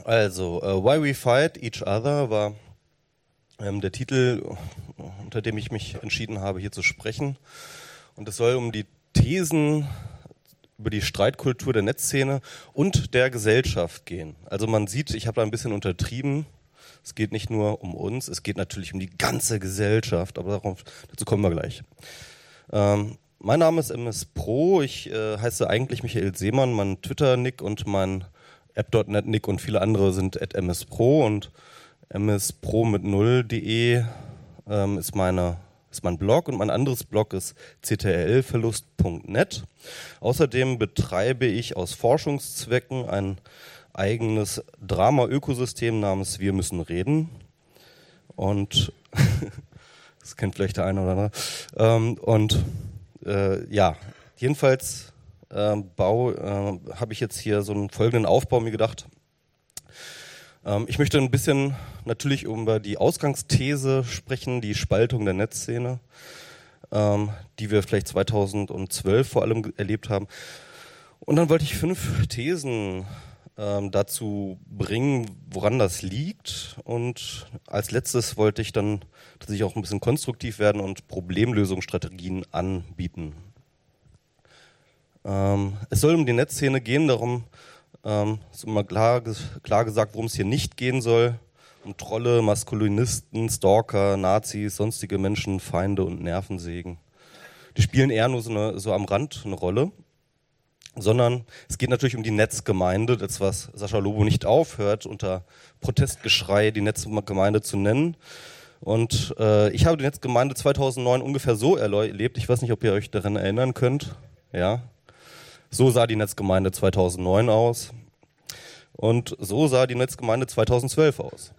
Also, Why We Fight Each Other war der Titel, unter dem ich mich entschieden habe, hier zu sprechen. Und es soll um die Thesen über die Streitkultur der Netzszene und der Gesellschaft gehen. Also man sieht, ich habe da ein bisschen untertrieben. Es geht nicht nur um uns, es geht natürlich um die ganze Gesellschaft, aber dazu kommen wir gleich. Mein Name ist MS Pro, ich heiße eigentlich Michael Seemann, mein Twitter-Nick und mein App.net-Nick und viele andere sind @mspro und mspro mit 0.de ist mein Blog und mein anderes Blog ist ctrlverlust.net. Außerdem betreibe ich aus Forschungszwecken ein eigenes Drama-Ökosystem namens Wir müssen reden. Und das kennt vielleicht der eine oder andere. Jedenfalls habe ich jetzt hier so einen folgenden Aufbau mir gedacht. Ich möchte ein bisschen natürlich über die Ausgangsthese sprechen, die Spaltung der Netzszene, die wir vielleicht 2012 vor allem erlebt haben. Und dann wollte ich 5 Thesen dazu bringen, woran das liegt. Und als letztes wollte ich dann tatsächlich auch ein bisschen konstruktiv werden und Problemlösungsstrategien anbieten. Es soll um die Netzszene gehen, darum ist immer klar gesagt, worum es hier nicht gehen soll. Um Trolle, Maskulinisten, Stalker, Nazis, sonstige Menschenfeinde und Nervensägen. Die spielen eher nur so am Rand eine Rolle. Sondern es geht natürlich um die Netzgemeinde, das was Sascha Lobo nicht aufhört, unter Protestgeschrei die Netzgemeinde zu nennen. Und ich habe die Netzgemeinde 2009 ungefähr so erlebt, ich weiß nicht, ob ihr euch daran erinnern könnt. Ja. So sah die Netzgemeinde 2009 aus und so sah die Netzgemeinde 2012 aus.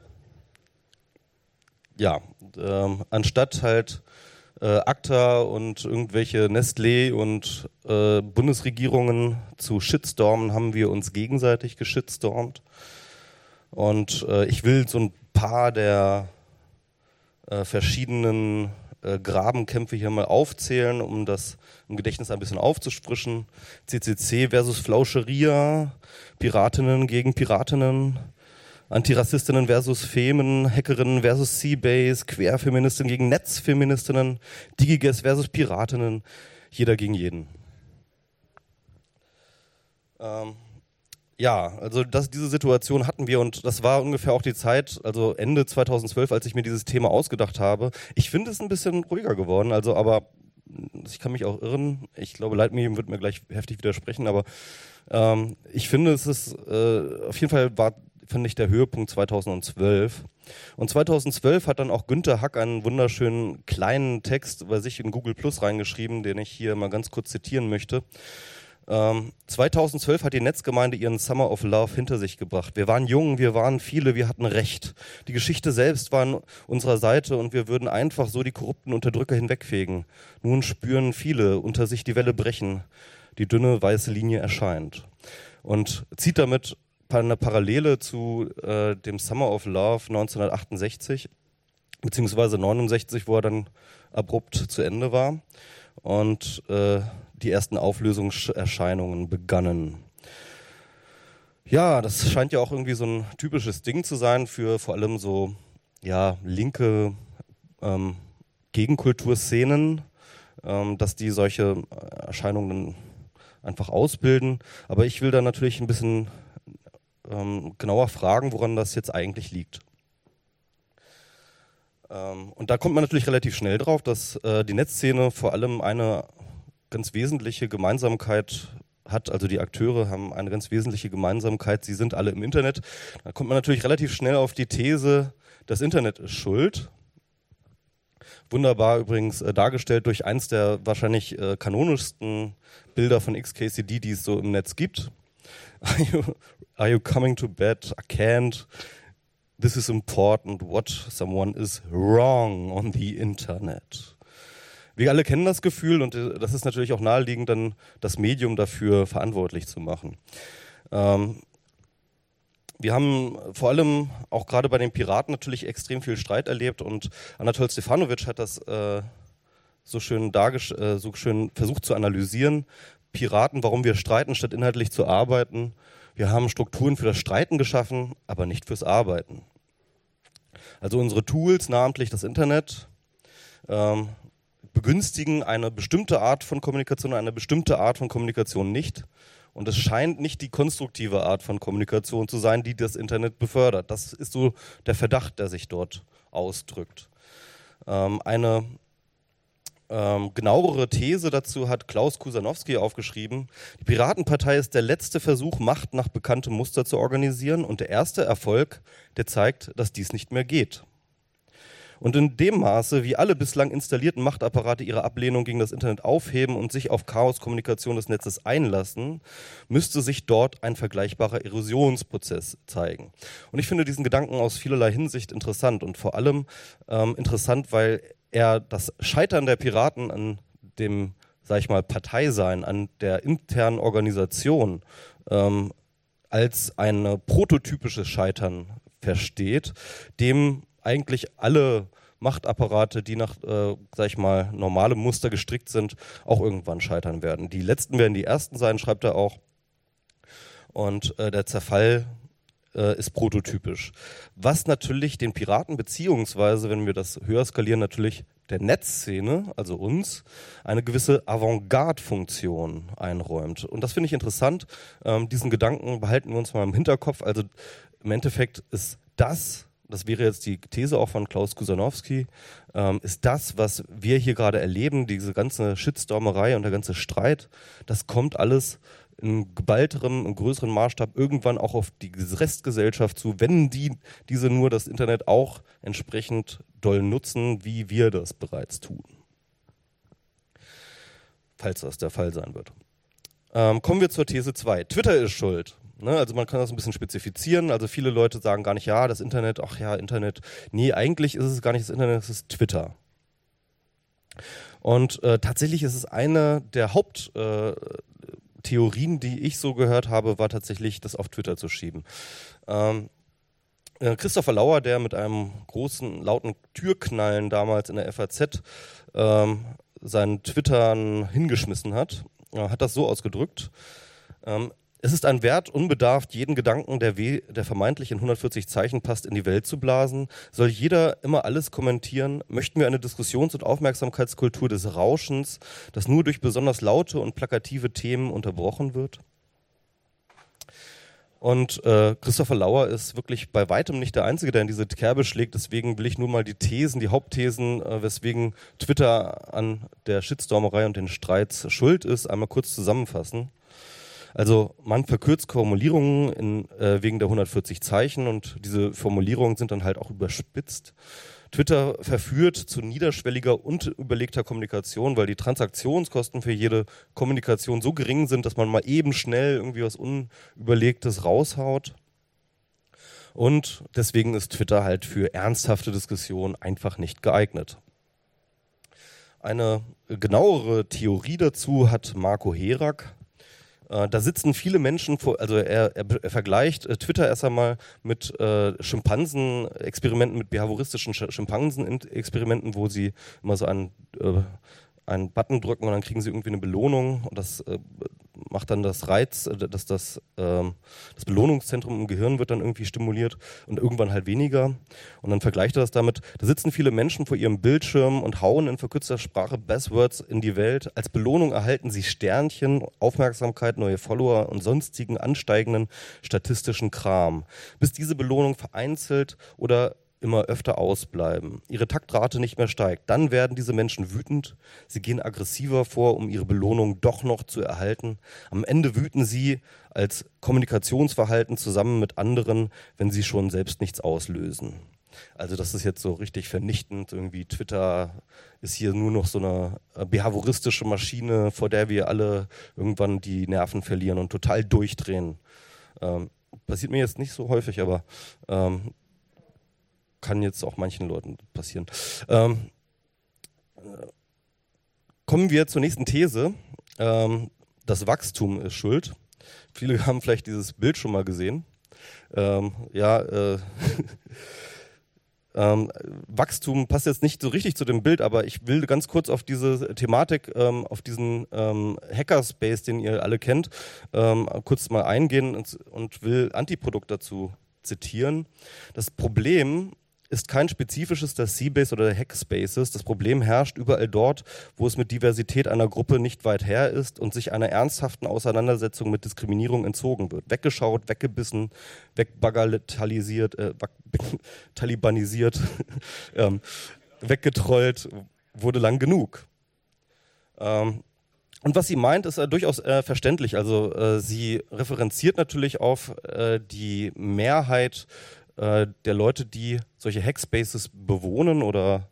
Ja, anstatt halt ACTA und irgendwelche Nestlé und Bundesregierungen zu shitstormen, haben wir uns gegenseitig geschitstormt. Und ich will so ein paar der verschiedenen Grabenkämpfe hier mal aufzählen, um das im Gedächtnis ein bisschen aufzufrischen. CCC versus Flauscheria, Piratinnen gegen Piratinnen, Antirassistinnen versus Femen, Hackerinnen versus Seabase, Querfeministinnen gegen Netzfeministinnen, Digigas versus Piratinnen, jeder gegen jeden. Also diese Situation hatten wir und das war ungefähr auch die Zeit, also Ende 2012, als ich mir dieses Thema ausgedacht habe. Ich finde es ein bisschen ruhiger geworden, aber ich kann mich auch irren. Ich glaube, Leitmedium wird mir gleich heftig widersprechen, aber ich finde, es ist auf jeden Fall finde ich der Höhepunkt 2012. Und 2012 hat dann auch Günther Hack einen wunderschönen kleinen Text bei sich in Google Plus reingeschrieben, den ich hier mal ganz kurz zitieren möchte. 2012 hat die Netzgemeinde ihren Summer of Love hinter sich gebracht. Wir waren jung, wir waren viele, wir hatten Recht. Die Geschichte selbst war an unserer Seite und wir würden einfach so die korrupten Unterdrücker hinwegfegen. Nun spüren viele unter sich die Welle brechen. Die dünne weiße Linie erscheint. Und zieht damit eine Parallele zu dem Summer of Love 1968, beziehungsweise 69, wo er dann abrupt zu Ende war. Und die ersten Auflösungserscheinungen begannen. Ja, das scheint ja auch irgendwie so ein typisches Ding zu sein für vor allem so linke Gegenkulturszenen, dass die solche Erscheinungen einfach ausbilden. Aber ich will da natürlich ein bisschen genauer fragen, woran das jetzt eigentlich liegt. Und da kommt man natürlich relativ schnell drauf, dass die Netzszene vor allem eine ganz wesentliche Gemeinsamkeit hat, also die Akteure haben eine ganz wesentliche Gemeinsamkeit, sie sind alle im Internet. Da kommt man natürlich relativ schnell auf die These, das Internet ist schuld. Wunderbar übrigens dargestellt durch eins der wahrscheinlich kanonischsten Bilder von XKCD, die es so im Netz gibt. Are you coming to bed? I can't. This is important. What someone is wrong on the Internet. Wir alle kennen das Gefühl und das ist natürlich auch naheliegend, dann das Medium dafür verantwortlich zu machen. Wir haben vor allem auch gerade bei den Piraten natürlich extrem viel Streit erlebt und Anatol Stefanovic hat das so schön versucht zu analysieren. Piraten, warum wir streiten, statt inhaltlich zu arbeiten. Wir haben Strukturen für das Streiten geschaffen, aber nicht fürs Arbeiten. Also unsere Tools, namentlich das Internet, begünstigen eine bestimmte Art von Kommunikation, eine bestimmte Art von Kommunikation nicht. Und es scheint nicht die konstruktive Art von Kommunikation zu sein, die das Internet befördert. Das ist so der Verdacht, der sich dort ausdrückt. Eine genauere These dazu hat Klaus Kusanowski aufgeschrieben. Die Piratenpartei ist der letzte Versuch, Macht nach bekanntem Muster zu organisieren und der erste Erfolg, der zeigt, dass dies nicht mehr geht. Und in dem Maße, wie alle bislang installierten Machtapparate ihre Ablehnung gegen das Internet aufheben und sich auf Chaoskommunikation des Netzes einlassen, müsste sich dort ein vergleichbarer Erosionsprozess zeigen. Und ich finde diesen Gedanken aus vielerlei Hinsicht interessant und vor allem interessant, weil er das Scheitern der Piraten an dem, sag ich mal, Parteisein, an der internen Organisation als ein prototypisches Scheitern versteht, dem eigentlich alle Machtapparate, die nach, sag ich mal, normalem Muster gestrickt sind, auch irgendwann scheitern werden. Die letzten werden die ersten sein, schreibt er auch. Und der Zerfall ist prototypisch. Was natürlich den Piraten, beziehungsweise, wenn wir das höher skalieren, natürlich der Netzszene, also uns, eine gewisse Avantgarde-Funktion einräumt. Und das finde ich interessant. Diesen Gedanken behalten wir uns mal im Hinterkopf. Also im Endeffekt ist das wäre jetzt die These auch von Klaus Kusanowski, ist das, was wir hier gerade erleben, diese ganze Shitstormerei und der ganze Streit, das kommt alles in geballterem, in größeren Maßstab irgendwann auch auf die Restgesellschaft zu, wenn diese nur das Internet auch entsprechend doll nutzen, wie wir das bereits tun. Falls das der Fall sein wird. Kommen wir zur These 2. Twitter ist schuld. Also man kann das ein bisschen spezifizieren. Also viele Leute sagen gar nicht, ja, das Internet, ach ja, Internet. Nee, eigentlich ist es gar nicht das Internet, es ist Twitter. Und tatsächlich ist es eine der Haupttheorien, die ich so gehört habe, war tatsächlich, das auf Twitter zu schieben. Christopher Lauer, der mit einem großen, lauten Türknallen damals in der FAZ seinen Twittern hingeschmissen hat, hat das so ausgedrückt. Es ist ein Wert, unbedarft jeden Gedanken, der vermeintlich in 140 Zeichen passt, in die Welt zu blasen. Soll jeder immer alles kommentieren? Möchten wir eine Diskussions- und Aufmerksamkeitskultur des Rauschens, das nur durch besonders laute und plakative Themen unterbrochen wird? Und Christopher Lauer ist wirklich bei weitem nicht der Einzige, der in diese Kerbe schlägt. Deswegen will ich nur mal die Hauptthesen, weswegen Twitter an der Shitstormerei und den Streits schuld ist, einmal kurz zusammenfassen. Also man verkürzt Formulierungen wegen der 140 Zeichen und diese Formulierungen sind dann halt auch überspitzt. Twitter verführt zu niederschwelliger und überlegter Kommunikation, weil die Transaktionskosten für jede Kommunikation so gering sind, dass man mal eben schnell irgendwie was Unüberlegtes raushaut. Und deswegen ist Twitter halt für ernsthafte Diskussionen einfach nicht geeignet. Eine genauere Theorie dazu hat Marco Herak. Da sitzen viele Menschen vor, also er vergleicht Twitter erst einmal mit Schimpansen-Experimenten, mit behavioristischen Schimpansen-Experimenten, wo sie immer so einen Button drücken und dann kriegen sie irgendwie eine Belohnung und das macht dann das Belohnungszentrum im Gehirn wird dann irgendwie stimuliert und irgendwann halt weniger. Und dann vergleicht er das damit, da sitzen viele Menschen vor ihrem Bildschirm und hauen in verkürzter Sprache Buzzwords in die Welt. Als Belohnung erhalten sie Sternchen, Aufmerksamkeit, neue Follower und sonstigen ansteigenden statistischen Kram. Bis diese Belohnung vereinzelt oder immer öfter ausbleiben, ihre Taktrate nicht mehr steigt, dann werden diese Menschen wütend, sie gehen aggressiver vor, um ihre Belohnung doch noch zu erhalten. Am Ende wüten sie als Kommunikationsverhalten zusammen mit anderen, wenn sie schon selbst nichts auslösen. Also das ist jetzt so richtig vernichtend, irgendwie Twitter ist hier nur noch so eine behavioristische Maschine, vor der wir alle irgendwann die Nerven verlieren und total durchdrehen. Passiert mir jetzt nicht so häufig, aber kann jetzt auch manchen Leuten passieren. Kommen wir zur nächsten These. Das Wachstum ist schuld. Viele haben vielleicht dieses Bild schon mal gesehen. Wachstum passt jetzt nicht so richtig zu dem Bild, aber ich will ganz kurz auf diese Thematik, auf diesen Hackerspace, den ihr alle kennt, kurz mal eingehen und will Antiprodukt dazu zitieren. Das Problem ist kein spezifisches der Seabase oder der Hackspaces. Das Problem herrscht überall dort, wo es mit Diversität einer Gruppe nicht weit her ist und sich einer ernsthaften Auseinandersetzung mit Diskriminierung entzogen wird. Weggeschaut, weggebissen, wegbagatelisiert, talibanisiert, weggetrollt, wurde lang genug. Und was sie meint, ist durchaus verständlich. Also sie referenziert natürlich auf die Mehrheit der Leute, die solche Hackspaces bewohnen oder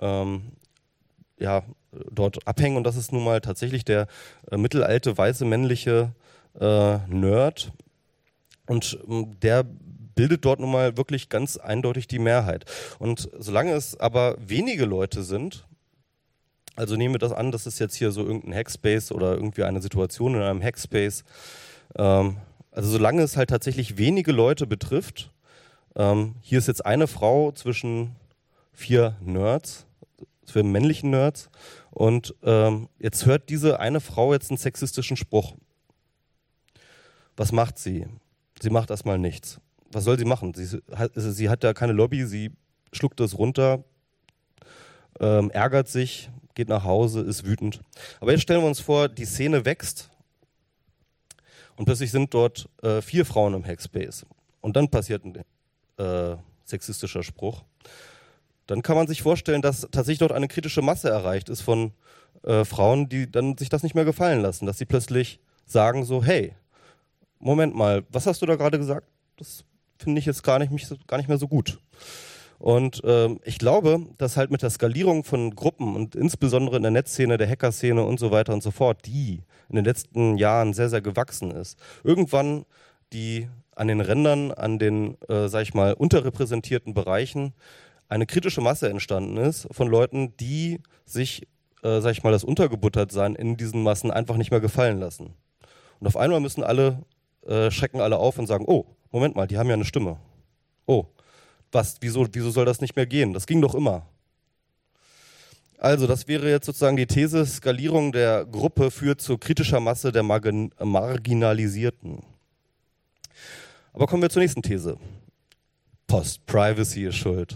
dort abhängen. Und das ist nun mal tatsächlich der mittelalte, weiße, männliche Nerd. Und der bildet dort nun mal wirklich ganz eindeutig die Mehrheit. Und solange es aber wenige Leute sind, also nehmen wir das an, das ist jetzt hier so irgendein Hackspace oder irgendwie eine Situation in einem Hackspace. Also solange es halt tatsächlich wenige Leute betrifft, hier ist jetzt eine Frau zwischen 4 Nerds, 4 männlichen Nerds, und jetzt hört diese eine Frau jetzt einen sexistischen Spruch. Was macht sie? Sie macht erstmal nichts. Was soll sie machen? Sie hat ja keine Lobby, sie schluckt es runter, ärgert sich, geht nach Hause, ist wütend. Aber jetzt stellen wir uns vor, die Szene wächst und plötzlich sind dort 4 Frauen im Hackspace. Und dann passiert ein sexistischer Spruch. Dann kann man sich vorstellen, dass tatsächlich dort eine kritische Masse erreicht ist von Frauen, die dann sich das nicht mehr gefallen lassen, dass sie plötzlich sagen so, hey, Moment mal, was hast du da gerade gesagt? Das finde ich jetzt gar nicht mehr so gut. Und ich glaube, dass halt mit der Skalierung von Gruppen und insbesondere in der Netzszene, der Hackerszene und so weiter und so fort, die in den letzten Jahren sehr, sehr gewachsen ist, irgendwann die an den Rändern, an den, sag ich mal, unterrepräsentierten Bereichen eine kritische Masse entstanden ist von Leuten, die sich, sag ich mal, das Untergebuttertsein in diesen Massen einfach nicht mehr gefallen lassen. Und auf einmal müssen alle, schrecken alle auf und sagen, oh, Moment mal, die haben ja eine Stimme. Oh, wieso soll das nicht mehr gehen? Das ging doch immer. Also das wäre jetzt sozusagen die These, Skalierung der Gruppe führt zu kritischer Masse der Marginalisierten. Aber kommen wir zur nächsten These. Post-Privacy ist schuld.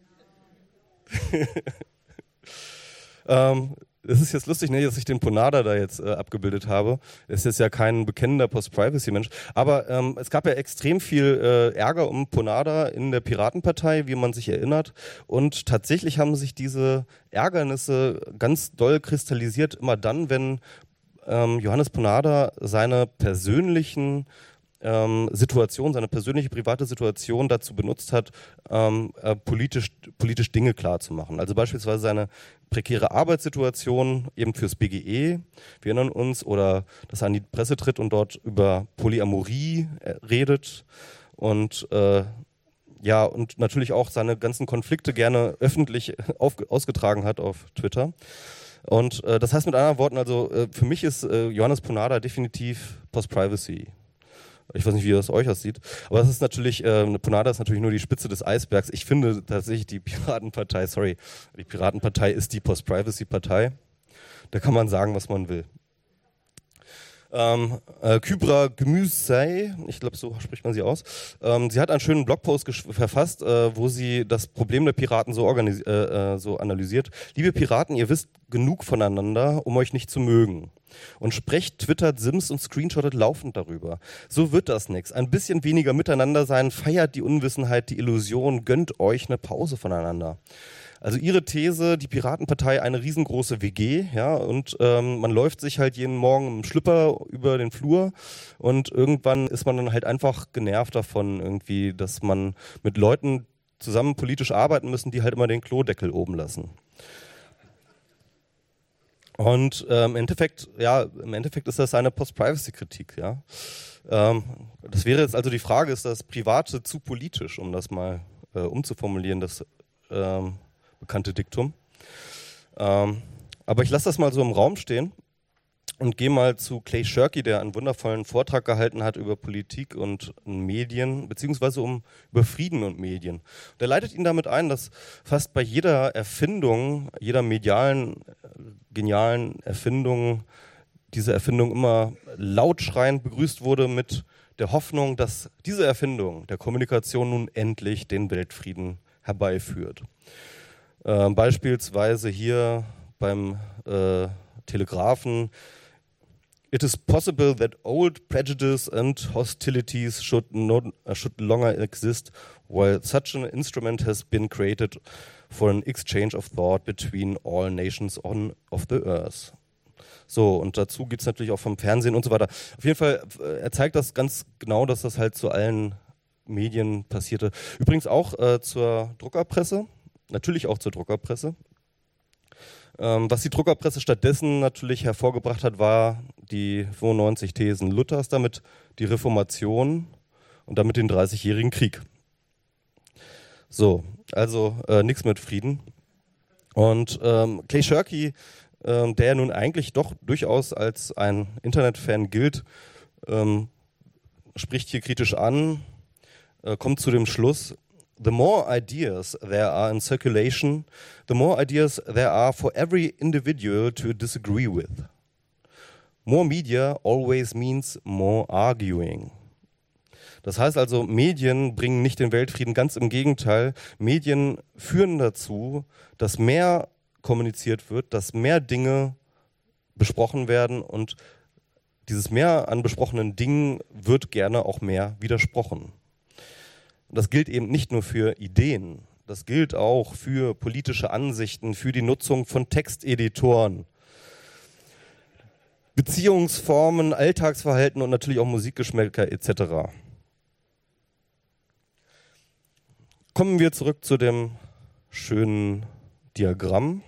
Es ist jetzt lustig, ne, dass ich den Ponada da jetzt abgebildet habe. Er ist jetzt ja kein bekennender Post-Privacy-Mensch. Aber es gab ja extrem viel Ärger um Ponada in der Piratenpartei, wie man sich erinnert. Und tatsächlich haben sich diese Ärgernisse ganz doll kristallisiert, immer dann, wenn Johannes Ponada seine persönliche private Situation dazu benutzt hat, politisch Dinge klarzumachen. Also beispielsweise seine prekäre Arbeitssituation eben fürs BGE, wir erinnern uns, oder dass er an die Presse tritt und dort über Polyamorie redet und und natürlich auch seine ganzen Konflikte gerne öffentlich ausgetragen hat auf Twitter. Und das heißt mit anderen Worten, also für mich ist Johannes Ponada definitiv Post-Privacy. Ich weiß nicht, wie das euch aussieht. Aber das ist natürlich, Ponada ist natürlich nur die Spitze des Eisbergs. Ich finde tatsächlich die Piratenpartei ist die Post-Privacy-Partei. Da kann man sagen, was man will. Kübra Gümüşay, ich glaube, so spricht man sie aus. Sie hat einen schönen Blogpost verfasst, wo sie das Problem der Piraten so analysiert. Liebe Piraten, ihr wisst genug voneinander, um euch nicht zu mögen. Und sprecht, twittert, sims und screenshottet laufend darüber. So wird das nix. Ein bisschen weniger miteinander sein, feiert die Unwissenheit, die Illusion, gönnt euch eine Pause voneinander. Also ihre These, die Piratenpartei eine riesengroße WG, ja, und man läuft sich halt jeden Morgen im Schlüpper über den Flur und irgendwann ist man dann halt einfach genervt davon irgendwie, dass man mit Leuten zusammen politisch arbeiten müssen, die halt immer den Klodeckel oben lassen. Und im Endeffekt ist das eine Post-Privacy-Kritik, ja. Das wäre jetzt also die Frage, ist das Private zu politisch, um das mal umzuformulieren, das bekannte Diktum. Aber ich lasse das mal so im Raum stehen und gehe mal zu Clay Shirky, der einen wundervollen Vortrag gehalten hat über Politik und Medien, beziehungsweise über Frieden und Medien. Der leitet ihn damit ein, dass fast bei jeder Erfindung, jeder medialen, genialen Erfindung, diese Erfindung immer laut schreiend begrüßt wurde mit der Hoffnung, dass diese Erfindung der Kommunikation nun endlich den Weltfrieden herbeiführt. Beispielsweise hier beim Telegraphen: It is possible that old prejudice and hostilities should longer exist, while such an instrument has been created for an exchange of thought between all nations of the earth. So, und dazu gibt es natürlich auch vom Fernsehen und so weiter. Auf jeden Fall, er zeigt das ganz genau, dass das halt zu allen Medien passierte. Übrigens auch zur Druckerpresse, natürlich auch zur Druckerpresse. Was die Druckerpresse stattdessen natürlich hervorgebracht hat, war die 95 Thesen Luthers, damit die Reformation und damit den 30-jährigen Krieg. So, also nichts mit Frieden. Und Clay Shirky, der ja nun eigentlich doch durchaus als ein Internetfan gilt, spricht hier kritisch an, kommt zu dem Schluss: The more ideas there are in circulation, the more ideas there are for every individual to disagree with. More media always means more arguing. Das heißt also, Medien bringen nicht den Weltfrieden, ganz im Gegenteil. Medien führen dazu, dass mehr kommuniziert wird, dass mehr Dinge besprochen werden, und dieses Mehr an besprochenen Dingen wird gerne auch mehr widersprochen. Das gilt eben nicht nur für Ideen, das gilt auch für politische Ansichten, für die Nutzung von Texteditoren, Beziehungsformen, Alltagsverhalten und natürlich auch Musikgeschmäcker etc. Kommen wir zurück zu dem schönen Diagramm.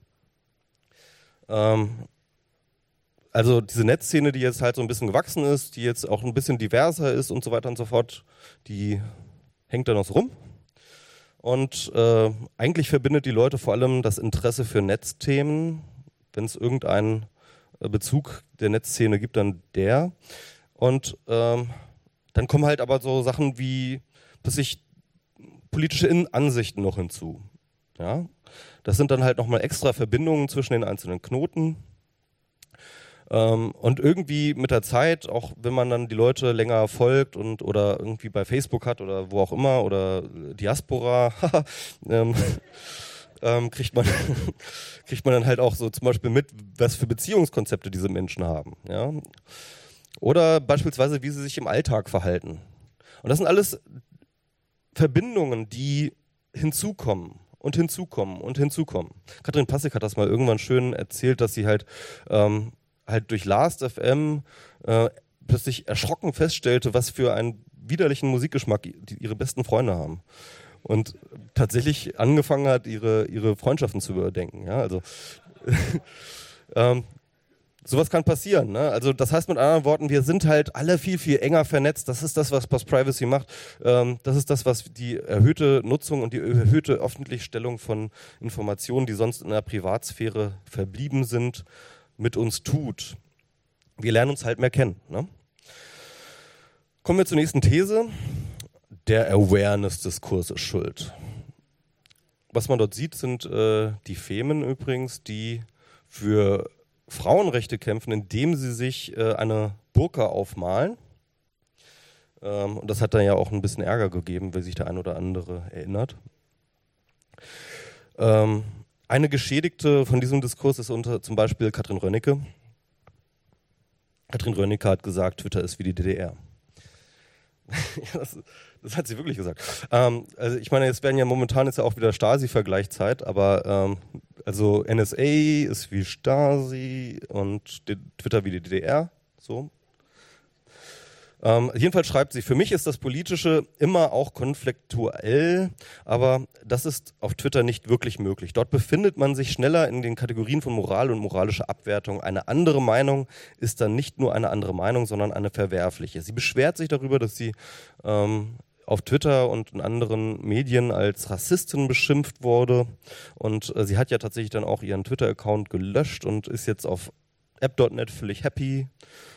Also diese Netzszene, die jetzt halt so ein bisschen gewachsen ist, die jetzt auch ein bisschen diverser ist und so weiter und so fort, die hängt da noch so rum. Und eigentlich verbindet die Leute vor allem das Interesse für Netzthemen. Wenn es irgendeinen Bezug der Netzszene gibt, dann der. Und dann kommen halt aber so Sachen wie politische Ansichten noch hinzu. Ja? Das sind dann halt nochmal extra Verbindungen zwischen den einzelnen Knoten. Und irgendwie mit der Zeit, auch wenn man dann die Leute länger folgt oder irgendwie bei Facebook hat oder wo auch immer oder Diaspora, kriegt man dann halt auch so zum Beispiel mit, was für Beziehungskonzepte diese Menschen haben. Ja? Oder beispielsweise, wie sie sich im Alltag verhalten. Und das sind alles Verbindungen, die hinzukommen und hinzukommen und hinzukommen. Katrin Passig hat das mal irgendwann schön erzählt, dass sie halt durch Last.fm plötzlich erschrocken feststellte, was für einen widerlichen Musikgeschmack ihre besten Freunde haben. Und tatsächlich angefangen hat, ihre Freundschaften zu überdenken. Ja, also sowas kann passieren. Ne? Also das heißt mit anderen Worten, wir sind halt alle viel, viel enger vernetzt. Das ist das, was Post-Privacy macht. Das ist das, was die erhöhte Nutzung und die erhöhte Öffentlichstellung von Informationen, die sonst in der Privatsphäre verblieben sind, mit uns tut. Wir lernen uns halt mehr kennen. Ne? Kommen wir zur nächsten These. Der Awareness-Diskurs ist schuld. Was man dort sieht, sind die Femen übrigens, die für Frauenrechte kämpfen, indem sie sich eine Burka aufmalen. Und das hat dann ja auch ein bisschen Ärger gegeben, wer sich der ein oder andere erinnert. Eine Geschädigte von diesem Diskurs ist zum Beispiel Katrin Rönnecke. Katrin Rönnecke hat gesagt, Twitter ist wie die DDR. Das hat sie wirklich gesagt. Also ich meine, jetzt werden ja momentan ist ja auch wieder Stasi-Vergleichszeit, aber also NSA ist wie Stasi und Twitter wie die DDR. So. Jedenfalls schreibt sie, für mich ist das Politische immer auch konfliktuell, aber das ist auf Twitter nicht wirklich möglich. Dort befindet man sich schneller in den Kategorien von Moral und moralischer Abwertung. Eine andere Meinung ist dann nicht nur eine andere Meinung, sondern eine verwerfliche. Sie beschwert sich darüber, dass sie auf Twitter und in anderen Medien als Rassistin beschimpft wurde, und sie hat ja tatsächlich dann auch ihren Twitter-Account gelöscht und ist jetzt auf App.NET völlig happy.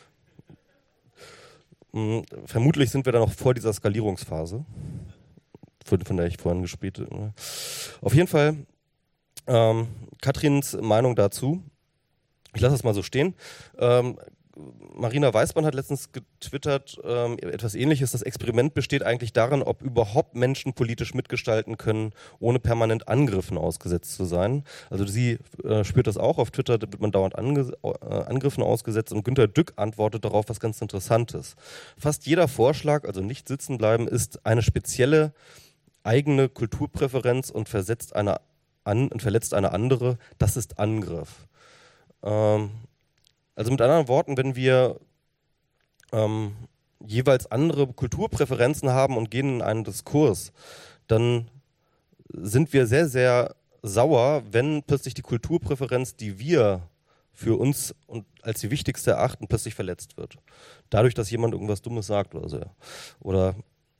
Vermutlich sind wir da noch vor dieser Skalierungsphase, von der ich vorhin gespielt habe. Auf jeden Fall Katrins Meinung dazu. Ich lasse es mal so stehen. Marina Weißmann hat letztens getwittert, etwas Ähnliches. Das Experiment besteht eigentlich darin, ob überhaupt Menschen politisch mitgestalten können, ohne permanent Angriffen ausgesetzt zu sein. Also sie spürt das auch. Auf Twitter wird man dauernd Angriffen ausgesetzt und Günter Dück antwortet darauf was ganz Interessantes. Fast jeder Vorschlag, also nicht sitzen bleiben, ist eine spezielle eigene Kulturpräferenz und verletzt eine andere. Das ist Angriff. Also mit anderen Worten, wenn wir jeweils andere Kulturpräferenzen haben und gehen in einen Diskurs, dann sind wir sehr, sehr sauer, wenn plötzlich die Kulturpräferenz, die wir für uns und als die wichtigste erachten, plötzlich verletzt wird. Dadurch, dass jemand irgendwas Dummes sagt oder so. Oder,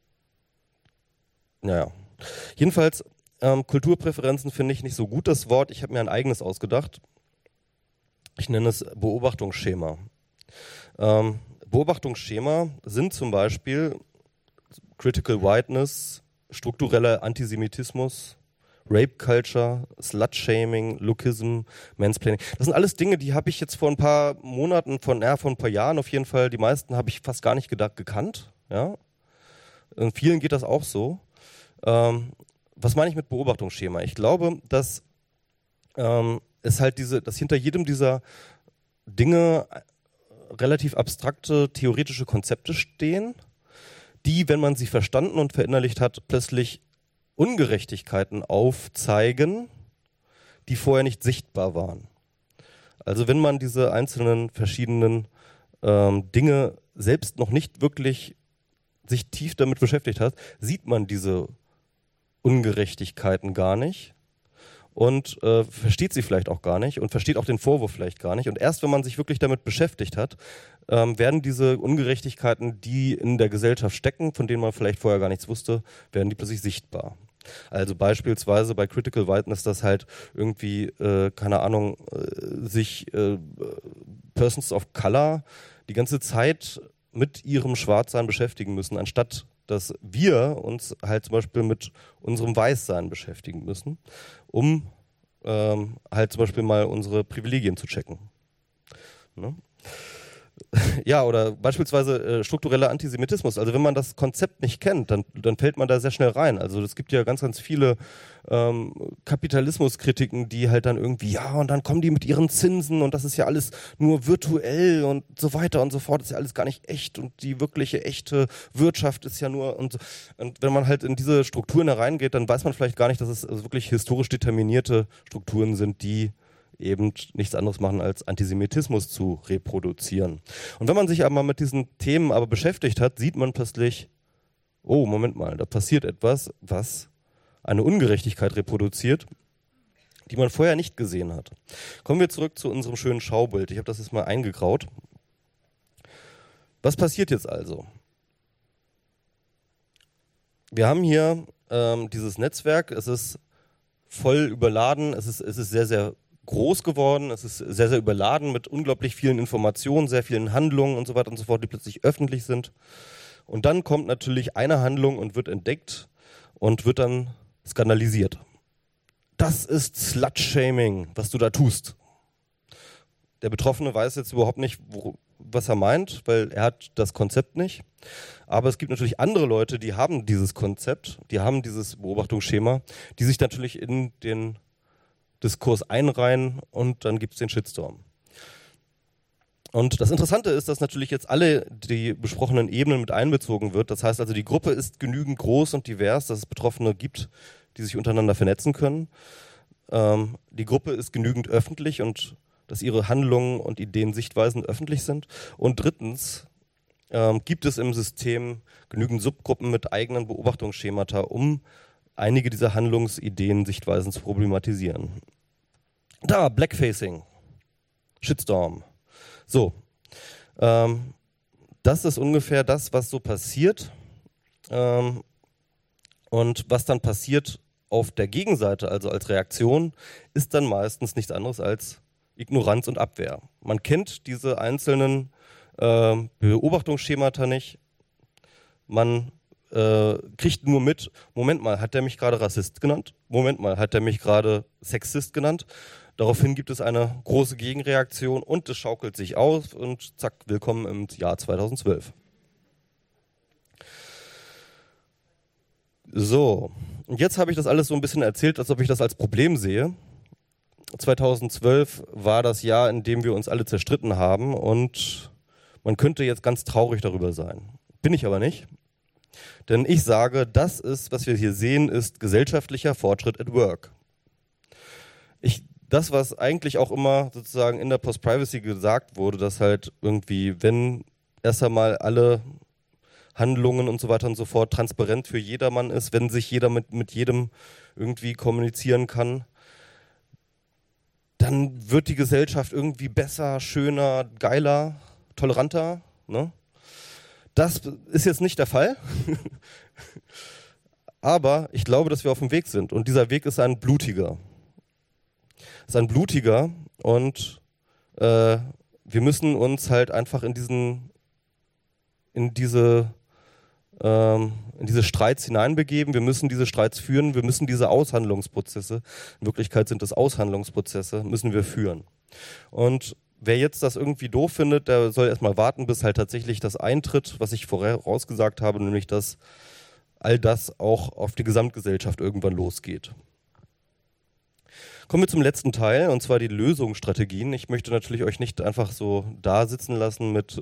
naja. Jedenfalls, Kulturpräferenzen finde ich nicht so gut, das Wort. Ich habe mir ein eigenes ausgedacht. Ich nenne es Beobachtungsschema. Beobachtungsschema sind zum Beispiel Critical Whiteness, struktureller Antisemitismus, Rape Culture, Slut-Shaming, Lookism, Mansplaining. Das sind alles Dinge, die habe ich jetzt vor ein paar Monaten, vor ein paar Jahren auf jeden Fall, die meisten habe ich fast gar nicht gekannt. Ja? In vielen geht das auch so. Was meine ich mit Beobachtungsschema? Ich glaube, dass ist halt dass hinter jedem dieser Dinge relativ abstrakte theoretische Konzepte stehen, die, wenn man sie verstanden und verinnerlicht hat, plötzlich Ungerechtigkeiten aufzeigen, die vorher nicht sichtbar waren. Also wenn man diese einzelnen verschiedenen Dinge selbst noch nicht wirklich sich tief damit beschäftigt hat, sieht man diese Ungerechtigkeiten gar nicht. Und versteht sie vielleicht auch gar nicht und versteht auch den Vorwurf vielleicht gar nicht. Und erst wenn man sich wirklich damit beschäftigt hat, werden diese Ungerechtigkeiten, die in der Gesellschaft stecken, von denen man vielleicht vorher gar nichts wusste, werden die plötzlich sichtbar. Also beispielsweise bei Critical Whiteness, dass halt irgendwie, keine Ahnung, sich Persons of Color die ganze Zeit mit ihrem Schwarzsein beschäftigen müssen, anstatt dass wir uns halt zum Beispiel mit unserem Weißsein beschäftigen müssen, um halt zum Beispiel mal unsere Privilegien zu checken. Ne? Ja, oder beispielsweise struktureller Antisemitismus. Also wenn man das Konzept nicht kennt, dann fällt man da sehr schnell rein. Also es gibt ja ganz, ganz viele Kapitalismuskritiken, die halt dann irgendwie, ja, und dann kommen die mit ihren Zinsen und das ist ja alles nur virtuell und so weiter und so fort, das ist ja alles gar nicht echt und die wirkliche, echte Wirtschaft ist ja nur und wenn man halt in diese Strukturen hereingeht, dann weiß man vielleicht gar nicht, dass es wirklich historisch determinierte Strukturen sind, die eben nichts anderes machen, als Antisemitismus zu reproduzieren. Und wenn man sich aber mit diesen Themen aber beschäftigt hat, sieht man plötzlich, oh, Moment mal, da passiert etwas, was eine Ungerechtigkeit reproduziert, die man vorher nicht gesehen hat. Kommen wir zurück zu unserem schönen Schaubild. Ich habe das jetzt mal eingegraut. Was passiert jetzt also? Wir haben hier dieses Netzwerk, es ist voll überladen, es ist sehr, sehr groß geworden, es ist sehr, sehr überladen mit unglaublich vielen Informationen, sehr vielen Handlungen und so weiter und so fort, die plötzlich öffentlich sind. Und dann kommt natürlich eine Handlung und wird entdeckt und wird dann skandalisiert. Das ist Slut-Shaming, was du da tust. Der Betroffene weiß jetzt überhaupt nicht, was er meint, weil er hat das Konzept nicht. Aber es gibt natürlich andere Leute, die haben dieses Konzept, die haben dieses Beobachtungsschema, die sich natürlich in den Diskurs einreihen und dann gibt es den Shitstorm. Und das Interessante ist, dass natürlich jetzt alle die besprochenen Ebenen mit einbezogen wird. Das heißt also, die Gruppe ist genügend groß und divers, dass es Betroffene gibt, die sich untereinander vernetzen können. Die Gruppe ist genügend öffentlich und dass ihre Handlungen und Ideen, Sichtweisen öffentlich sind. Und drittens gibt es im System genügend Subgruppen mit eigenen Beobachtungsschemata, um einige dieser Handlungsideen, Sichtweisen zu problematisieren. Da, Blackfacing, Shitstorm. So, das ist ungefähr das, was so passiert. Und was dann passiert auf der Gegenseite, also als Reaktion, ist dann meistens nichts anderes als Ignoranz und Abwehr. Man kennt diese einzelnen Beobachtungsschemata nicht. Man kriegt nur mit, Moment mal, hat der mich gerade Rassist genannt? Moment mal, hat der mich gerade Sexist genannt? Daraufhin gibt es eine große Gegenreaktion und es schaukelt sich aus und zack, willkommen im Jahr 2012. So, und jetzt habe ich das alles so ein bisschen erzählt, als ob ich das als Problem sehe. 2012 war das Jahr, in dem wir uns alle zerstritten haben und man könnte jetzt ganz traurig darüber sein. Bin ich aber nicht. Denn ich sage, das ist, was wir hier sehen, ist gesellschaftlicher Fortschritt at work. Das, was eigentlich auch immer sozusagen in der Post-Privacy gesagt wurde, dass halt irgendwie, wenn erst einmal alle Handlungen und so weiter und so fort transparent für jedermann ist, wenn sich jeder mit jedem irgendwie kommunizieren kann, dann wird die Gesellschaft irgendwie besser, schöner, geiler, toleranter, ne? Das ist jetzt nicht der Fall, aber ich glaube, dass wir auf dem Weg sind und dieser Weg ist ein blutiger. Es ist ein blutiger und wir müssen uns halt einfach in diese Streits hineinbegeben, wir müssen diese Streits führen, wir müssen diese Aushandlungsprozesse, in Wirklichkeit sind es Aushandlungsprozesse, müssen wir führen. Und wer jetzt das irgendwie doof findet, der soll erstmal warten, bis halt tatsächlich das eintritt, was ich vorausgesagt habe, nämlich dass all das auch auf die Gesamtgesellschaft irgendwann losgeht. Kommen wir zum letzten Teil, und zwar die Lösungsstrategien. Ich möchte natürlich euch nicht einfach so da sitzen lassen mit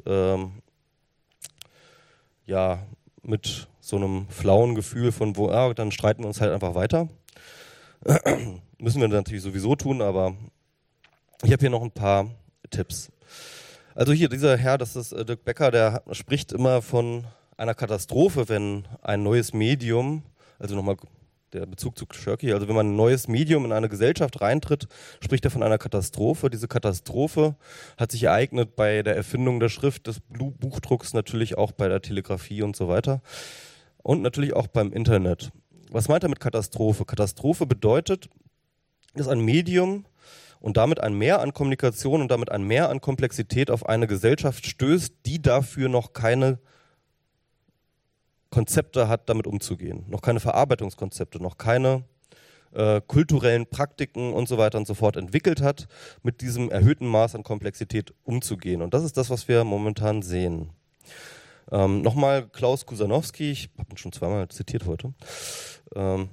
so einem flauen Gefühl von, dann streiten wir uns halt einfach weiter. Müssen wir natürlich sowieso tun, aber ich habe hier noch ein paar Tipps. Also hier, dieser Herr, das ist Dirk Becker, der spricht immer von einer Katastrophe, wenn ein neues Medium, also nochmal der Bezug zu Shirky, also wenn man ein neues Medium in eine Gesellschaft reintritt, spricht er von einer Katastrophe. Diese Katastrophe hat sich ereignet bei der Erfindung der Schrift, des Buchdrucks, natürlich auch bei der Telegrafie und so weiter und natürlich auch beim Internet. Was meint er mit Katastrophe? Katastrophe bedeutet, dass ein Medium und damit ein Mehr an Kommunikation und damit ein Mehr an Komplexität auf eine Gesellschaft stößt, die dafür noch keine Konzepte hat, damit umzugehen. Noch keine Verarbeitungskonzepte, noch keine kulturellen Praktiken und so weiter und so fort entwickelt hat, mit diesem erhöhten Maß an Komplexität umzugehen. Und das ist das, was wir momentan sehen. Nochmal Klaus Kusanowski, ich habe ihn schon zweimal zitiert heute. Wir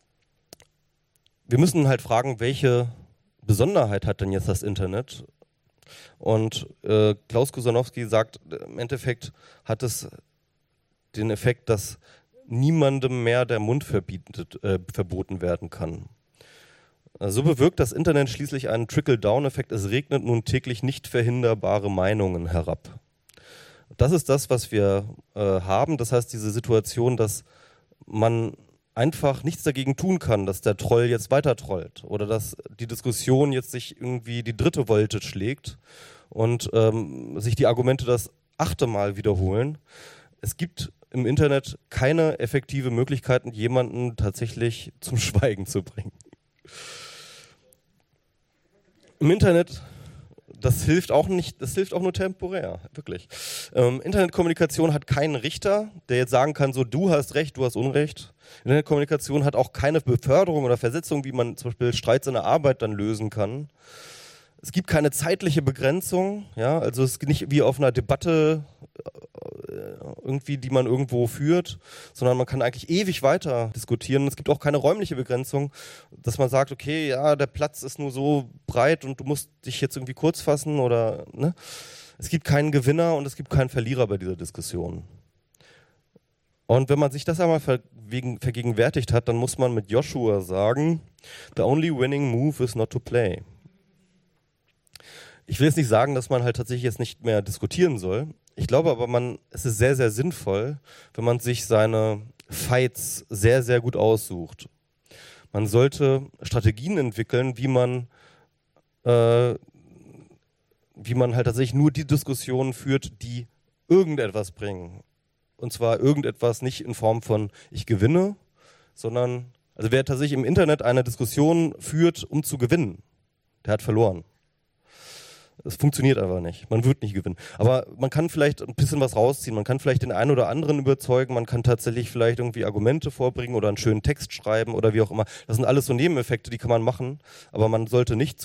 müssen halt fragen, welche Besonderheit hat denn jetzt das Internet? Und Klaus Kusanowski sagt, im Endeffekt hat es den Effekt, dass niemandem mehr der Mund verboten werden kann. So bewirkt das Internet schließlich einen Trickle-Down-Effekt. Es regnet nun täglich nicht verhinderbare Meinungen herab. Das ist das, was wir haben. Das heißt, diese Situation, dass man einfach nichts dagegen tun kann, dass der Troll jetzt weiter trollt oder dass die Diskussion jetzt sich irgendwie die dritte Wolte schlägt und sich die Argumente das 8. Mal wiederholen. Es gibt im Internet keine effektive Möglichkeiten, jemanden tatsächlich zum Schweigen zu bringen. Im Internet, das hilft auch nicht, das hilft auch nur temporär, wirklich. Internetkommunikation hat keinen Richter, der jetzt sagen kann, so du hast Recht, du hast Unrecht. Internetkommunikation hat auch keine Beförderung oder Versetzung, wie man zum Beispiel Streits in der Arbeit dann lösen kann. Es gibt keine zeitliche Begrenzung, ja, also es ist nicht wie auf einer Debatte irgendwie, die man irgendwo führt, sondern man kann eigentlich ewig weiter diskutieren. Es gibt auch keine räumliche Begrenzung, dass man sagt, okay, ja, der Platz ist nur so breit und du musst dich jetzt irgendwie kurz fassen oder, ne? Es gibt keinen Gewinner und es gibt keinen Verlierer bei dieser Diskussion. Und wenn man sich das einmal vergegenwärtigt hat, dann muss man mit Joshua sagen, the only winning move is not to play. Ich will jetzt nicht sagen, dass man halt tatsächlich jetzt nicht mehr diskutieren soll. Ich glaube aber, es ist sehr, sehr sinnvoll, wenn man sich seine Fights sehr, sehr gut aussucht. Man sollte Strategien entwickeln, wie man halt tatsächlich nur die Diskussionen führt, die irgendetwas bringen. Und zwar irgendetwas nicht in Form von ich gewinne, sondern, wer tatsächlich im Internet eine Diskussion führt, um zu gewinnen, der hat verloren. Es funktioniert einfach nicht. Man wird nicht gewinnen. Aber man kann vielleicht ein bisschen was rausziehen. Man kann vielleicht den einen oder anderen überzeugen. Man kann tatsächlich vielleicht irgendwie Argumente vorbringen oder einen schönen Text schreiben oder wie auch immer. Das sind alles so Nebeneffekte, die kann man machen. Aber man sollte nicht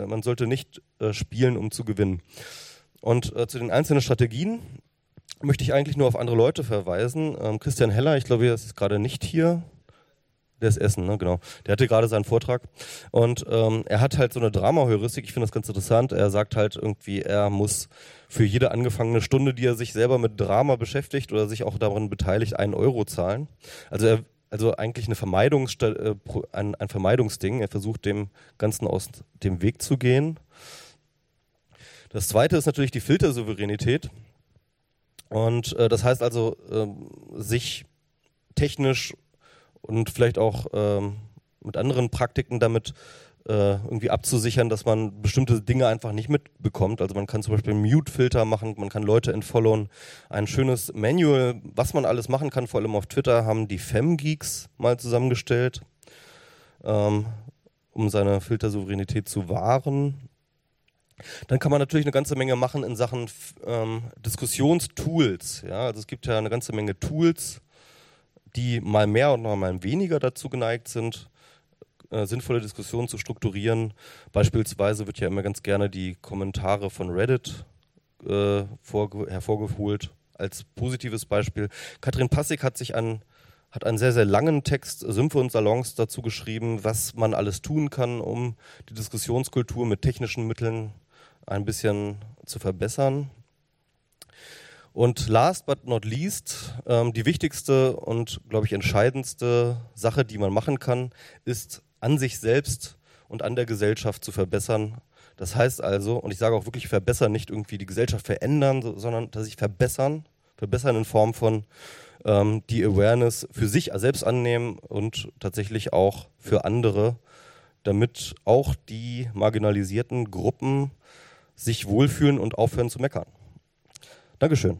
spielen, um zu gewinnen. Und zu den einzelnen Strategien möchte ich eigentlich nur auf andere Leute verweisen. Christian Heller, ich glaube, er ist gerade nicht hier. Der ist Essen, ne? Genau. Der hatte gerade seinen Vortrag und er hat halt so eine Drama-Heuristik, ich finde das ganz interessant. Er sagt halt irgendwie, er muss für jede angefangene Stunde, die er sich selber mit Drama beschäftigt oder sich auch daran beteiligt, 1 Euro zahlen. Also eigentlich ein Vermeidungsding. Er versucht dem Ganzen aus dem Weg zu gehen. Das zweite ist natürlich die Filtersouveränität. Und das heißt also, sich technisch und vielleicht auch mit anderen Praktiken damit irgendwie abzusichern, dass man bestimmte Dinge einfach nicht mitbekommt. Also man kann zum Beispiel einen Mute-Filter machen, man kann Leute entfollowen. Ein schönes Manual, was man alles machen kann, vor allem auf Twitter, haben die Femgeeks mal zusammengestellt, um seine Filtersouveränität zu wahren. Dann kann man natürlich eine ganze Menge machen in Sachen Diskussionstools. Ja? Also es gibt ja eine ganze Menge Tools, die mal mehr und mal weniger dazu geneigt sind, sinnvolle Diskussionen zu strukturieren. Beispielsweise wird ja immer ganz gerne die Kommentare von Reddit hervorgeholt als positives Beispiel. Katrin Passig hat einen sehr, sehr langen Text, Sümpfe und Salons, dazu geschrieben, was man alles tun kann, um die Diskussionskultur mit technischen Mitteln ein bisschen zu verbessern. Und last but not least, die wichtigste und, glaube ich, entscheidendste Sache, die man machen kann, ist an sich selbst und an der Gesellschaft zu verbessern. Das heißt also, und ich sage auch wirklich verbessern, nicht irgendwie die Gesellschaft verändern, sondern dass sich verbessern in Form von die Awareness für sich selbst annehmen und tatsächlich auch für andere, damit auch die marginalisierten Gruppen sich wohlfühlen und aufhören zu meckern. Dankeschön.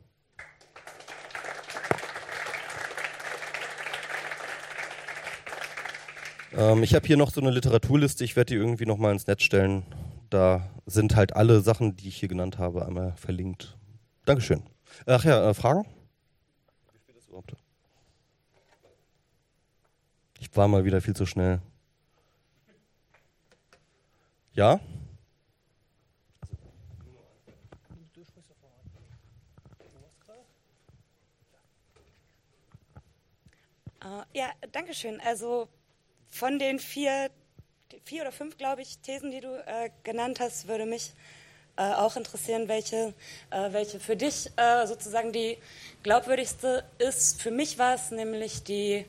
Ich habe hier noch so eine Literaturliste, ich werde die irgendwie nochmal ins Netz stellen. Da sind halt alle Sachen, die ich hier genannt habe, einmal verlinkt. Dankeschön. Ach ja, Fragen? Wie spät ist überhaupt? Ich war mal wieder viel zu schnell. Ja? Ja, danke schön. Also von den vier oder fünf, glaube ich, Thesen, die du genannt hast, würde mich auch interessieren, welche für dich sozusagen die glaubwürdigste ist. Für mich war es nämlich die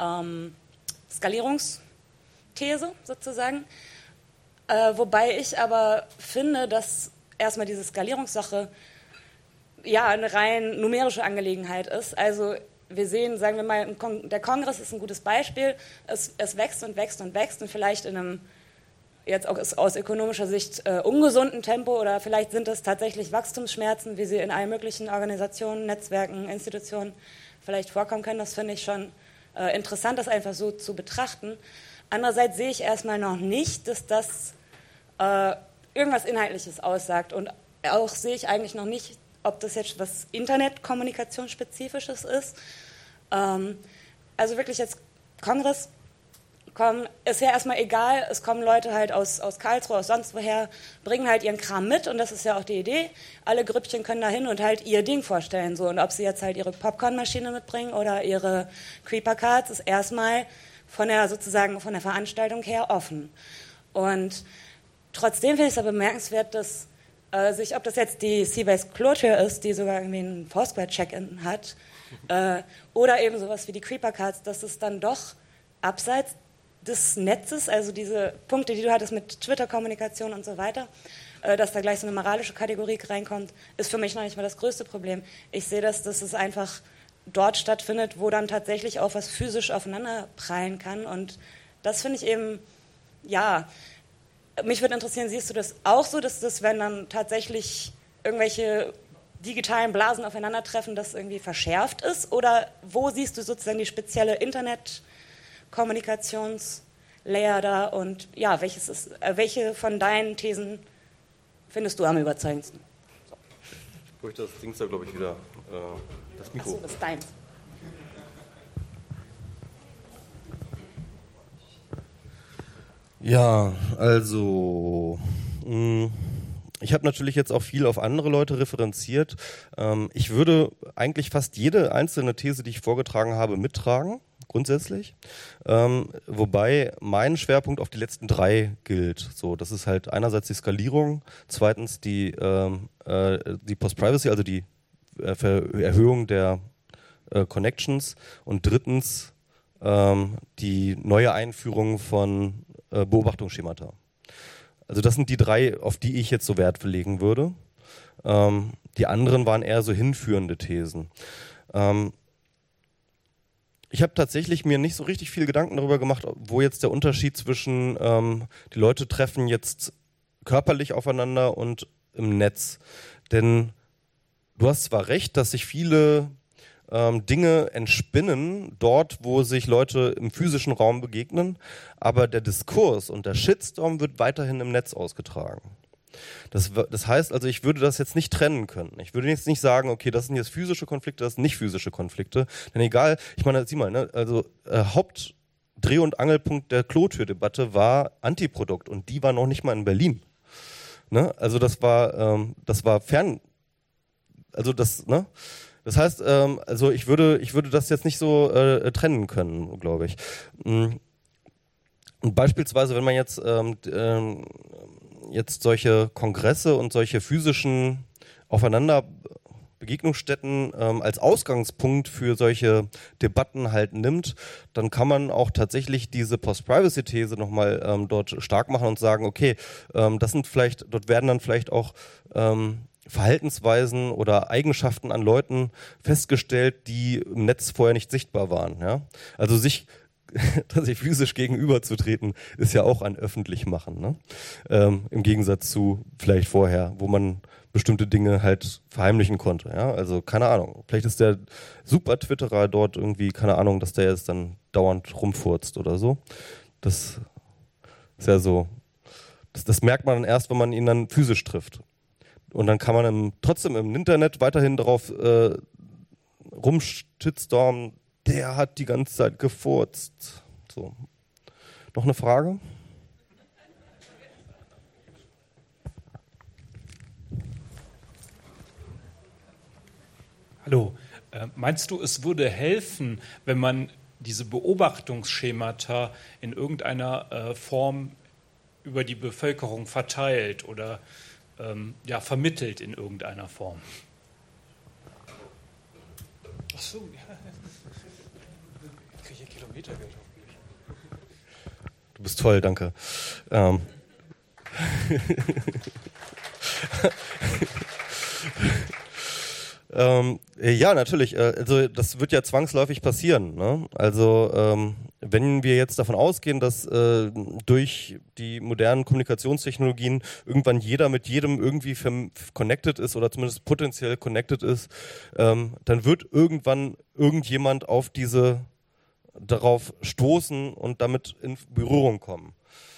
Skalierungsthese sozusagen, wobei ich aber finde, dass erstmal diese Skalierungssache ja eine rein numerische Angelegenheit ist. Also wir sehen, sagen wir mal, der Kongress ist ein gutes Beispiel. Es wächst und wächst und wächst und vielleicht in einem, jetzt auch aus ökonomischer Sicht, ungesunden Tempo oder vielleicht sind es tatsächlich Wachstumsschmerzen, wie sie in allen möglichen Organisationen, Netzwerken, Institutionen vielleicht vorkommen können. Das finde ich schon interessant, das einfach so zu betrachten. Andererseits sehe ich erstmal noch nicht, dass das irgendwas Inhaltliches aussagt und auch sehe ich eigentlich noch nicht, ob das jetzt was Internetkommunikationsspezifisches ist. Also wirklich jetzt Kongress ist ja erstmal egal, es kommen Leute halt aus Karlsruhe, aus sonst woher, bringen halt ihren Kram mit und das ist ja auch die Idee. Alle Grüppchen können da hin und halt ihr Ding vorstellen. So. Und ob sie jetzt halt ihre Popcornmaschine mitbringen oder ihre Creeper-Cards, ist erstmal von der Veranstaltung her offen. Und trotzdem finde ich es aber bemerkenswert, dass ob das jetzt die Seabase Clojure ist, die sogar irgendwie einen Foursquare-Check-In hat, oder eben sowas wie die Creeper-Cards, dass es dann doch abseits des Netzes, also diese Punkte, die du hattest mit Twitter-Kommunikation und so weiter, dass da gleich so eine moralische Kategorie reinkommt, ist für mich noch nicht mal das größte Problem. Ich sehe, dass es einfach dort stattfindet, wo dann tatsächlich auch was physisch aufeinander prallen kann und das finde ich eben, ja, mich würde interessieren, siehst du das auch so, dass das, wenn dann tatsächlich irgendwelche digitalen Blasen aufeinandertreffen, das irgendwie verschärft ist? Oder wo siehst du sozusagen die spezielle Internet-Kommunikations-Layer da? Und ja, welche von deinen Thesen findest du am überzeugendsten? Ich bräuchte das Ding da, glaube ich, wieder. Das Mikro. Achso, das ist deins. Ja, also ich habe natürlich jetzt auch viel auf andere Leute referenziert. Ich würde eigentlich fast jede einzelne These, die ich vorgetragen habe, mittragen, grundsätzlich. Wobei mein Schwerpunkt auf die letzten 3 gilt. So, das ist halt einerseits die Skalierung, zweitens die Post-Privacy, also die Erhöhung der Connections und drittens die neue Einführung von Beobachtungsschemata. Also das sind die 3, auf die ich jetzt so Wert legen würde. Die anderen waren eher so hinführende Thesen. Ich habe tatsächlich mir nicht so richtig viel Gedanken darüber gemacht, wo jetzt der Unterschied zwischen die Leute treffen jetzt körperlich aufeinander und im Netz. Denn du hast zwar recht, dass sich viele Dinge entspinnen, dort, wo sich Leute im physischen Raum begegnen, aber der Diskurs und der Shitstorm wird weiterhin im Netz ausgetragen. Das heißt also, ich würde das jetzt nicht trennen können. Ich würde jetzt nicht sagen, okay, das sind jetzt physische Konflikte, das sind nicht physische Konflikte. Denn egal, ich meine, sieh mal, ne, also Hauptdreh- und Angelpunkt der Klotürdebatte war Antiprodukt und die war noch nicht mal in Berlin. Ne? Also das war fern, also das, ne? Das heißt, also ich würde das jetzt nicht so trennen können, glaube ich. Und beispielsweise, wenn man jetzt solche Kongresse und solche physischen Begegnungsstätten als Ausgangspunkt für solche Debatten halt nimmt, dann kann man auch tatsächlich diese Post-Privacy-These nochmal dort stark machen und sagen, okay, dort werden dann vielleicht auch Verhaltensweisen oder Eigenschaften an Leuten festgestellt, die im Netz vorher nicht sichtbar waren. Ja? Also sich tatsächlich physisch gegenüberzutreten, ist ja auch ein Öffentlichmachen. Ne? Im Gegensatz zu vielleicht vorher, wo man bestimmte Dinge halt verheimlichen konnte. Ja? Also keine Ahnung, vielleicht ist der Super-Twitterer dort irgendwie, keine Ahnung, dass der jetzt dann dauernd rumfurzt oder so. Das ist ja so, das merkt man dann erst, wenn man ihn dann physisch trifft. Und dann kann man trotzdem im Internet weiterhin darauf rumshitstormen, der hat die ganze Zeit gefurzt. So. Noch eine Frage? Hallo, meinst du, es würde helfen, wenn man diese Beobachtungsschemata in irgendeiner Form über die Bevölkerung verteilt oder vermittelt in irgendeiner Form? Ach so, ja. Ich kriege hier Kilometergeld auf mich. Du bist toll, danke. Ja, natürlich. Also das wird ja zwangsläufig passieren. Ne? Also wenn wir jetzt davon ausgehen, dass durch die modernen Kommunikationstechnologien irgendwann jeder mit jedem irgendwie connected ist oder zumindest potenziell connected ist, dann wird irgendwann irgendjemand darauf stoßen und damit in Berührung kommen.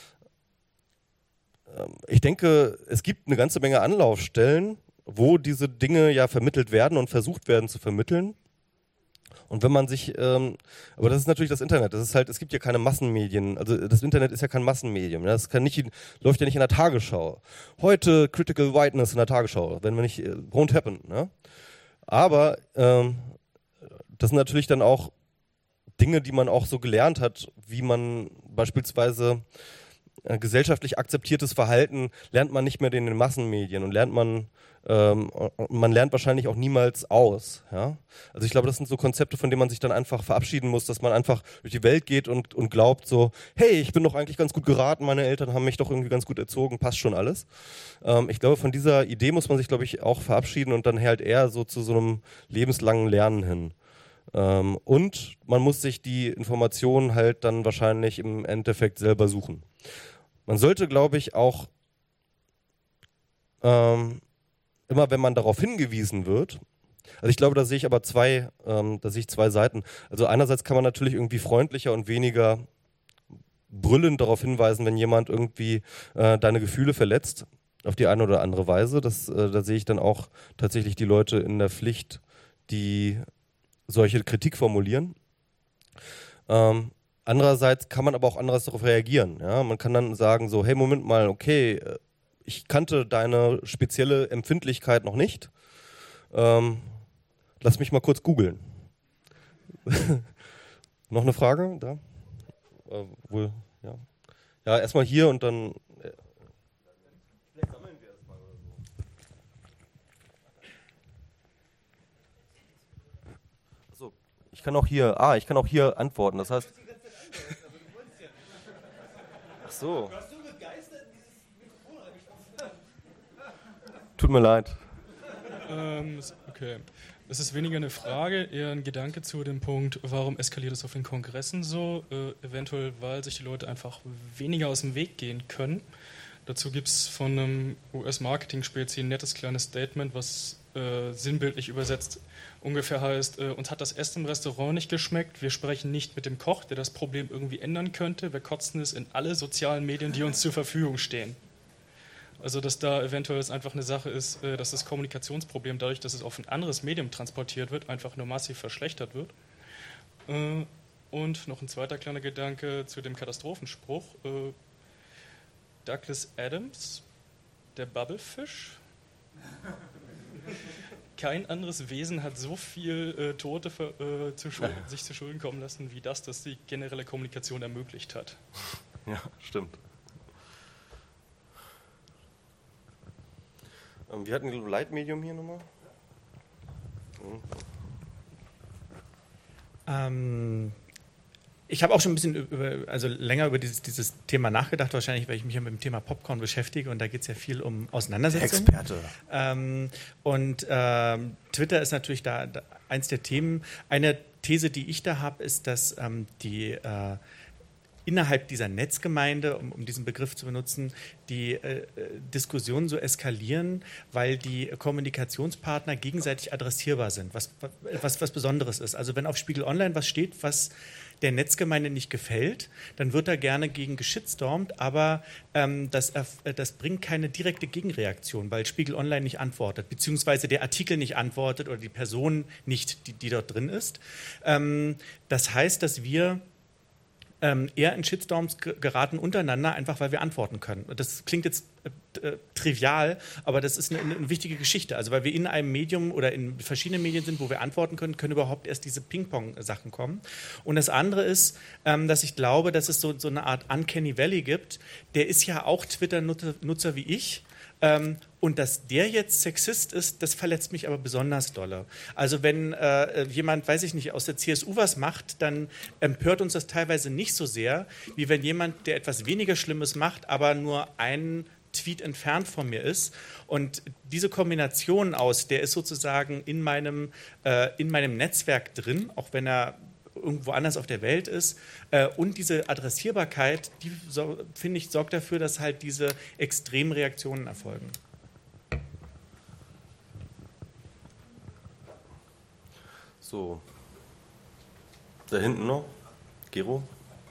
Ich denke, es gibt eine ganze Menge Anlaufstellen, wo diese Dinge ja vermittelt werden und versucht werden zu vermitteln. Und wenn man sich, aber das ist natürlich das Internet, das ist halt, es gibt ja keine Massenmedien, also das Internet ist ja kein Massenmedium, das läuft ja nicht in der Tagesschau. Heute Critical Whiteness in der Tagesschau, wenn wir nicht, won't happen. Ne? Aber das sind natürlich dann auch Dinge, die man auch so gelernt hat, wie man beispielsweise gesellschaftlich akzeptiertes Verhalten lernt man nicht mehr in den Massenmedien und man lernt wahrscheinlich auch niemals aus. Ja? Also ich glaube, das sind so Konzepte, von denen man sich dann einfach verabschieden muss, dass man einfach durch die Welt geht und glaubt so, hey, ich bin doch eigentlich ganz gut geraten, meine Eltern haben mich doch irgendwie ganz gut erzogen, passt schon alles. Ich glaube, von dieser Idee muss man sich, glaube ich, auch verabschieden und dann halt eher so zu so einem lebenslangen Lernen hin. Und man muss sich die Informationen halt dann wahrscheinlich im Endeffekt selber suchen. Man sollte, glaube ich, auch immer, wenn man darauf hingewiesen wird, also ich glaube, da sehe ich aber zwei Seiten. Also einerseits kann man natürlich irgendwie freundlicher und weniger brüllend darauf hinweisen, wenn jemand irgendwie deine Gefühle verletzt. auf die eine oder andere Weise. Da sehe ich dann auch tatsächlich die Leute in der Pflicht, die solche Kritik formulieren. Andererseits kann man aber auch anders darauf reagieren. Ja? Man kann dann sagen so, hey, Moment mal, okay, ich kannte deine spezielle Empfindlichkeit noch nicht. Lass mich mal kurz googeln. Noch eine Frage? Da? Wohl, ja. Ja, erstmal hier und dann... Vielleicht sammeln wir erstmal oder so. Achso, ich kann auch hier antworten, das heißt... Ach so. Tut mir leid. Okay. Es ist weniger eine Frage, eher ein Gedanke zu dem Punkt, warum eskaliert es auf den Kongressen so? Eventuell, weil sich die Leute einfach weniger aus dem Weg gehen können. Dazu gibt es von einem US-Marketing-Spezi ein nettes kleines Statement, was sinnbildlich übersetzt ungefähr heißt, uns hat das Essen im Restaurant nicht geschmeckt, wir sprechen nicht mit dem Koch, der das Problem irgendwie ändern könnte, wir kotzen es in alle sozialen Medien, die uns zur Verfügung stehen. Also dass da eventuell es einfach eine Sache ist, dass das Kommunikationsproblem dadurch, dass es auf ein anderes Medium transportiert wird, einfach nur massiv verschlechtert wird. Und noch ein zweiter kleiner Gedanke zu dem Katastrophenspruch. Douglas Adams, der Bubblefish. Kein anderes Wesen hat so viel Tote sich zu Schulden kommen lassen, wie das die generelle Kommunikation ermöglicht hat. Ja, stimmt. Wir hatten ein Leitmedium hier nochmal. Ich habe auch schon ein bisschen länger über dieses Thema nachgedacht, wahrscheinlich, weil ich mich ja mit dem Thema Popcorn beschäftige und da geht es ja viel um Auseinandersetzung. Experte. Twitter ist natürlich da eins der Themen. Eine These, die ich da habe, ist, dass innerhalb dieser Netzgemeinde, um diesen Begriff zu benutzen, die Diskussionen so eskalieren, weil die Kommunikationspartner gegenseitig adressierbar sind, was Besonderes ist. Also wenn auf Spiegel Online was steht, was der Netzgemeinde nicht gefällt, dann wird da gerne gegen geschitstormt, aber das bringt keine direkte Gegenreaktion, weil Spiegel Online nicht antwortet, beziehungsweise der Artikel nicht antwortet oder die Person nicht, die dort drin ist. Das heißt, dass wir eher in Shitstorms geraten untereinander, einfach weil wir antworten können. Das klingt jetzt trivial, aber das ist eine wichtige Geschichte. Also weil wir in einem Medium oder in verschiedenen Medien sind, wo wir antworten können überhaupt erst diese Ping-Pong-Sachen kommen. Und das andere ist, dass ich glaube, dass es so eine Art Uncanny Valley gibt. Der ist ja auch Twitter-Nutzer wie ich. Und dass der jetzt Sexist ist, das verletzt mich aber besonders dolle. Also wenn jemand, weiß ich nicht, aus der CSU was macht, dann empört uns das teilweise nicht so sehr, wie wenn jemand, der etwas weniger Schlimmes macht, aber nur einen Tweet entfernt von mir ist. Und diese Kombination aus, der ist sozusagen in meinem Netzwerk drin, auch wenn er irgendwo anders auf der Welt ist. Und diese Adressierbarkeit, die, finde ich, sorgt dafür, dass halt diese extremen Reaktionen erfolgen. So. Da hinten noch. Gero?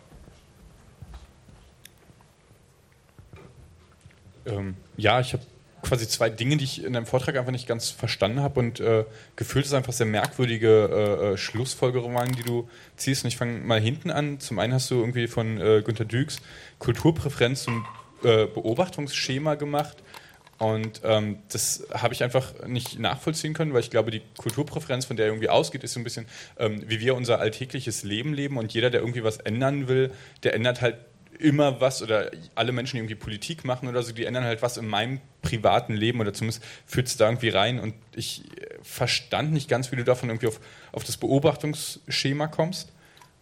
Ja, ich habe quasi zwei Dinge, die ich in deinem Vortrag einfach nicht ganz verstanden habe und gefühlt ist einfach sehr merkwürdige Schlussfolgerungen, die du ziehst. Und ich fange mal hinten an. Zum einen hast du irgendwie von Günter Düks Kulturpräferenz zum Beobachtungsschema gemacht. Und das habe ich einfach nicht nachvollziehen können, weil ich glaube, die Kulturpräferenz, von der irgendwie ausgeht, ist so ein bisschen, wie wir unser alltägliches Leben leben. Und jeder, der irgendwie was ändern will, der ändert halt immer was, oder alle Menschen, die irgendwie Politik machen oder so, die ändern halt was in meinem privaten Leben oder zumindest führt es da irgendwie rein. Und ich verstand nicht ganz, wie du davon irgendwie auf das Beobachtungsschema kommst.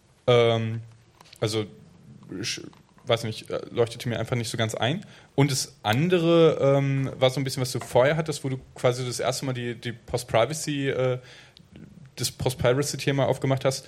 Also, weiß nicht, leuchtete mir einfach nicht so ganz ein. Und das andere war so ein bisschen, was du vorher hattest, wo du quasi das erste Mal die das Post-Piracy-Thema aufgemacht hast,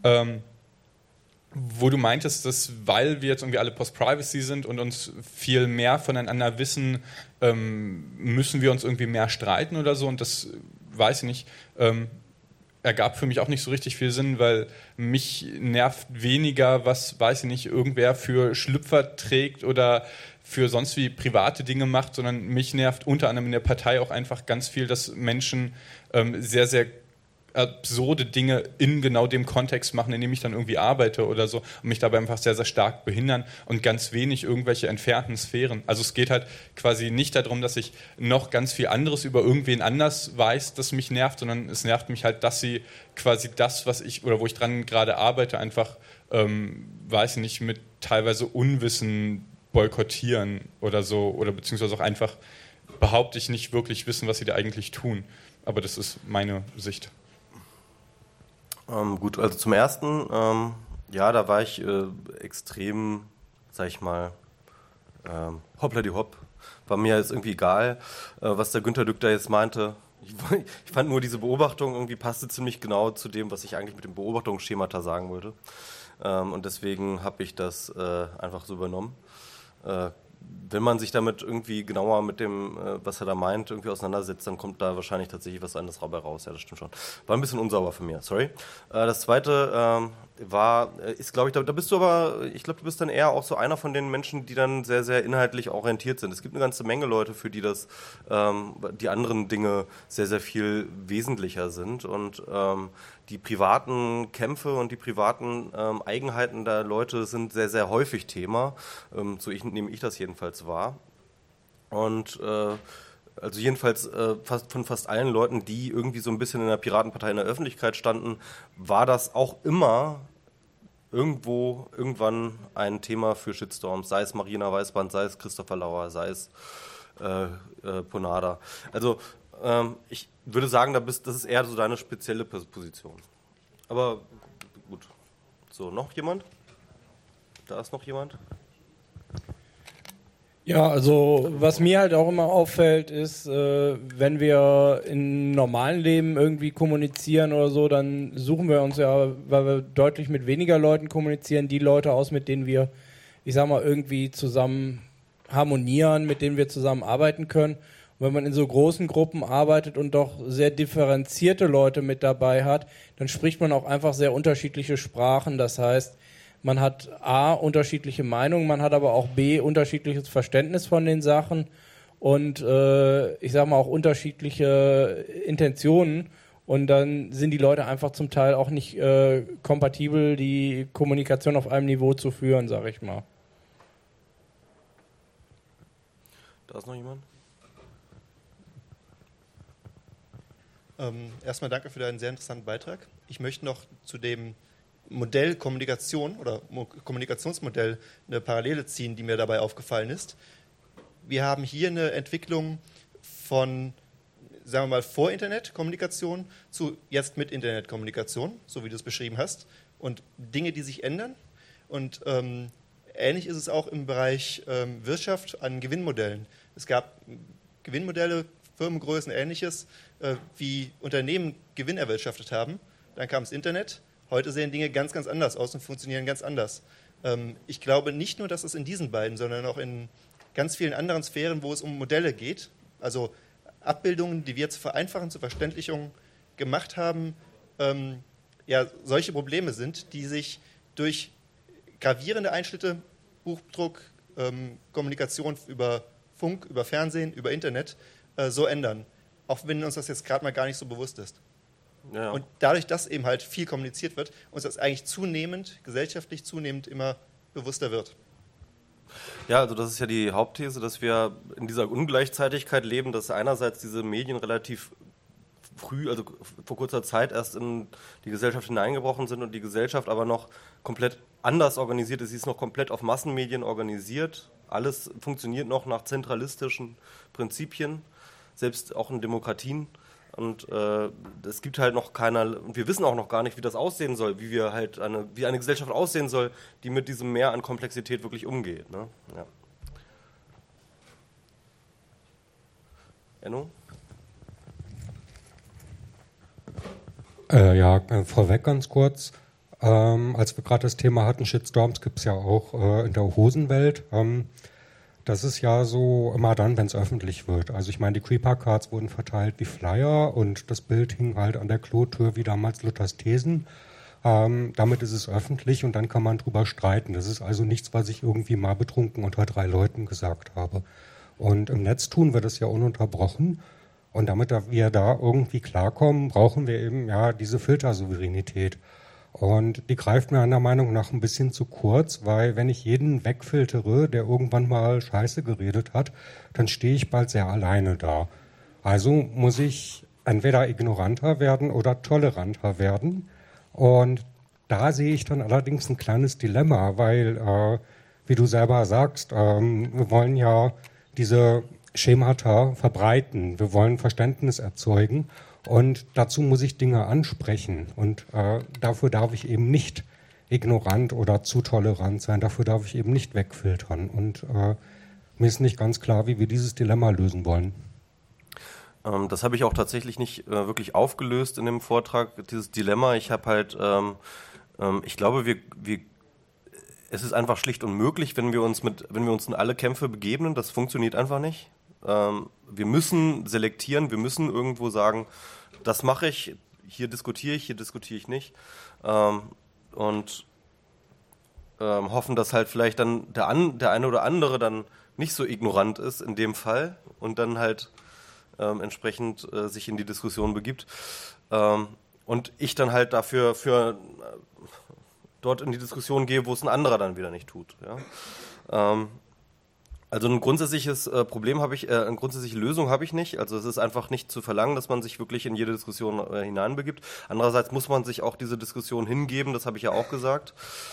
wo du meintest, dass weil wir jetzt irgendwie alle Post-Privacy sind und uns viel mehr voneinander wissen, müssen wir uns irgendwie mehr streiten oder so, und das weiß ich nicht. ergab für mich auch nicht so richtig viel Sinn, weil mich nervt weniger, was, weiß ich nicht, irgendwer für Schlüpfer trägt oder für sonst wie private Dinge macht, sondern mich nervt unter anderem in der Partei auch einfach ganz viel, dass Menschen sehr, sehr absurde Dinge in genau dem Kontext machen, in dem ich dann irgendwie arbeite oder so und mich dabei einfach sehr, sehr stark behindern und ganz wenig irgendwelche entfernten Sphären. Also es geht halt quasi nicht darum, dass ich noch ganz viel anderes über irgendwen anders weiß, das mich nervt, sondern es nervt mich halt, dass sie quasi das, was ich oder wo ich dran gerade arbeite, einfach, weiß nicht, mit teilweise Unwissen boykottieren oder so oder beziehungsweise auch einfach, behaupte ich, nicht wirklich wissen, was sie da eigentlich tun. Aber das ist meine Sicht. Gut, also zum Ersten, ja, da war ich extrem, sag ich mal, hoppla-die-hopp. War mir jetzt irgendwie egal, was der Günter Dück da jetzt meinte. Ich fand nur diese Beobachtung irgendwie passte ziemlich genau zu dem, was ich eigentlich mit dem Beobachtungsschemata sagen wollte. Und deswegen habe ich das einfach so übernommen. Wenn man sich damit irgendwie genauer mit dem, was er da meint, irgendwie auseinandersetzt, dann kommt da wahrscheinlich tatsächlich was anderes dabei raus. Ja, das stimmt schon. War ein bisschen unsauber von mir, sorry. Das Zweite ist, glaube ich, da bist du aber, ich glaube, du bist dann eher auch so einer von den Menschen, die dann sehr, sehr inhaltlich orientiert sind. Es gibt eine ganze Menge Leute, für die das, die anderen Dinge sehr, sehr viel wesentlicher sind und die privaten Kämpfe und die privaten Eigenheiten der Leute sind sehr, sehr häufig Thema. So nehme ich das jedenfalls wahr. Und also jedenfalls von fast allen Leuten, die irgendwie so ein bisschen in der Piratenpartei in der Öffentlichkeit standen, war das auch immer irgendwann ein Thema für Shitstorms. Sei es Marina Weißband, sei es Christopher Lauer, sei es Ponada. Also ich würde sagen, das ist eher so deine spezielle Position. Aber gut. So, noch jemand? Da ist noch jemand? Ja, also was mir halt auch immer auffällt, ist, wenn wir im normalen Leben irgendwie kommunizieren oder so, dann suchen wir uns ja, weil wir deutlich mit weniger Leuten kommunizieren, die Leute aus, mit denen wir, ich sag mal, irgendwie zusammen harmonieren, mit denen wir zusammen arbeiten können. Wenn man in so großen Gruppen arbeitet und doch sehr differenzierte Leute mit dabei hat, dann spricht man auch einfach sehr unterschiedliche Sprachen. Das heißt, man hat A, unterschiedliche Meinungen, man hat aber auch B, unterschiedliches Verständnis von den Sachen und ich sag mal auch unterschiedliche Intentionen. Und dann sind die Leute einfach zum Teil auch nicht kompatibel, die Kommunikation auf einem Niveau zu führen, sag ich mal. Da ist noch jemand? Erstmal danke für deinen sehr interessanten Beitrag. Ich möchte noch zu dem Modell Kommunikation oder Kommunikationsmodell eine Parallele ziehen, die mir dabei aufgefallen ist. Wir haben hier eine Entwicklung von, sagen wir mal, Vor-Internet-Kommunikation zu jetzt mit Internet-Kommunikation, so wie du es beschrieben hast, und Dinge, die sich ändern. Und ähnlich ist es auch im Bereich Wirtschaft an Gewinnmodellen. Es gab Gewinnmodelle, Firmengrößen, Ähnliches, wie Unternehmen Gewinn erwirtschaftet haben. Dann kam das Internet. Heute sehen Dinge ganz, ganz anders aus und funktionieren ganz anders. Ich glaube nicht nur, dass es in diesen beiden, sondern auch in ganz vielen anderen Sphären, wo es um Modelle geht, also Abbildungen, die wir zur Vereinfachung, zur Verständlichung gemacht haben, ja, solche Probleme sind, die sich durch gravierende Einschnitte, Buchdruck, Kommunikation über Funk, über Fernsehen, über Internet so ändern. Auch wenn uns das jetzt gerade mal gar nicht so bewusst ist. Ja. Und dadurch, dass eben halt viel kommuniziert wird, uns das eigentlich gesellschaftlich zunehmend immer bewusster wird. Ja, also das ist ja die Hauptthese, dass wir in dieser Ungleichzeitigkeit leben, dass einerseits diese Medien relativ früh, also vor kurzer Zeit erst in die Gesellschaft hineingebrochen sind und die Gesellschaft aber noch komplett anders organisiert ist. Sie ist noch komplett auf Massenmedien organisiert. Alles funktioniert noch nach zentralistischen Prinzipien, selbst auch in Demokratien. Und es gibt halt noch wir wissen auch noch gar nicht, wie das aussehen soll, wie eine Gesellschaft aussehen soll, die mit diesem Mehr an Komplexität wirklich umgeht. Ne? Ja. Enno? Vorweg ganz kurz. Als wir gerade das Thema hatten, Shitstorms gibt es ja auch in der Hosenwelt. das ist ja so immer dann, wenn es öffentlich wird. Also ich meine, die Creeper-Cards wurden verteilt wie Flyer und das Bild hing halt an der Klotür wie damals Luthers Thesen. Damit ist es öffentlich und dann kann man drüber streiten. Das ist also nichts, was ich irgendwie mal betrunken unter 3 Leuten gesagt habe. Und im Netz tun wir das ja ununterbrochen. Und damit wir da irgendwie klarkommen, brauchen wir eben ja diese Filtersouveränität. Und die greift mir meiner Meinung nach ein bisschen zu kurz, weil wenn ich jeden wegfiltere, der irgendwann mal Scheiße geredet hat, dann stehe ich bald sehr alleine da. Also muss ich entweder ignoranter werden oder toleranter werden. Und da sehe ich dann allerdings ein kleines Dilemma, weil, wie du selber sagst, wir wollen ja diese Schemata verbreiten, wir wollen Verständnis erzeugen. Und dazu muss ich Dinge ansprechen. Und dafür darf ich eben nicht ignorant oder zu tolerant sein. Dafür darf ich eben nicht wegfiltern. Und mir ist nicht ganz klar, wie wir dieses Dilemma lösen wollen. Das habe ich auch tatsächlich nicht wirklich aufgelöst in dem Vortrag, dieses Dilemma. Ich habe halt, ich glaube, es ist einfach schlicht unmöglich, wenn wir uns in alle Kämpfe begeben. Das funktioniert einfach nicht. Wir müssen selektieren, wir müssen irgendwo sagen, das mache ich, hier diskutiere ich nicht. Und hoffen, dass halt vielleicht dann der eine oder andere dann nicht so ignorant ist in dem Fall und dann halt entsprechend sich in die Diskussion begibt. Und ich dann halt dafür dort in die Diskussion gehe, wo es ein anderer dann wieder nicht tut. Ja? Also ein grundsätzliches Problem habe ich, eine grundsätzliche Lösung habe ich nicht. Also es ist einfach nicht zu verlangen, dass man sich wirklich in jede Diskussion hineinbegibt. Andererseits muss man sich auch diese Diskussion hingeben, das habe ich ja auch gesagt.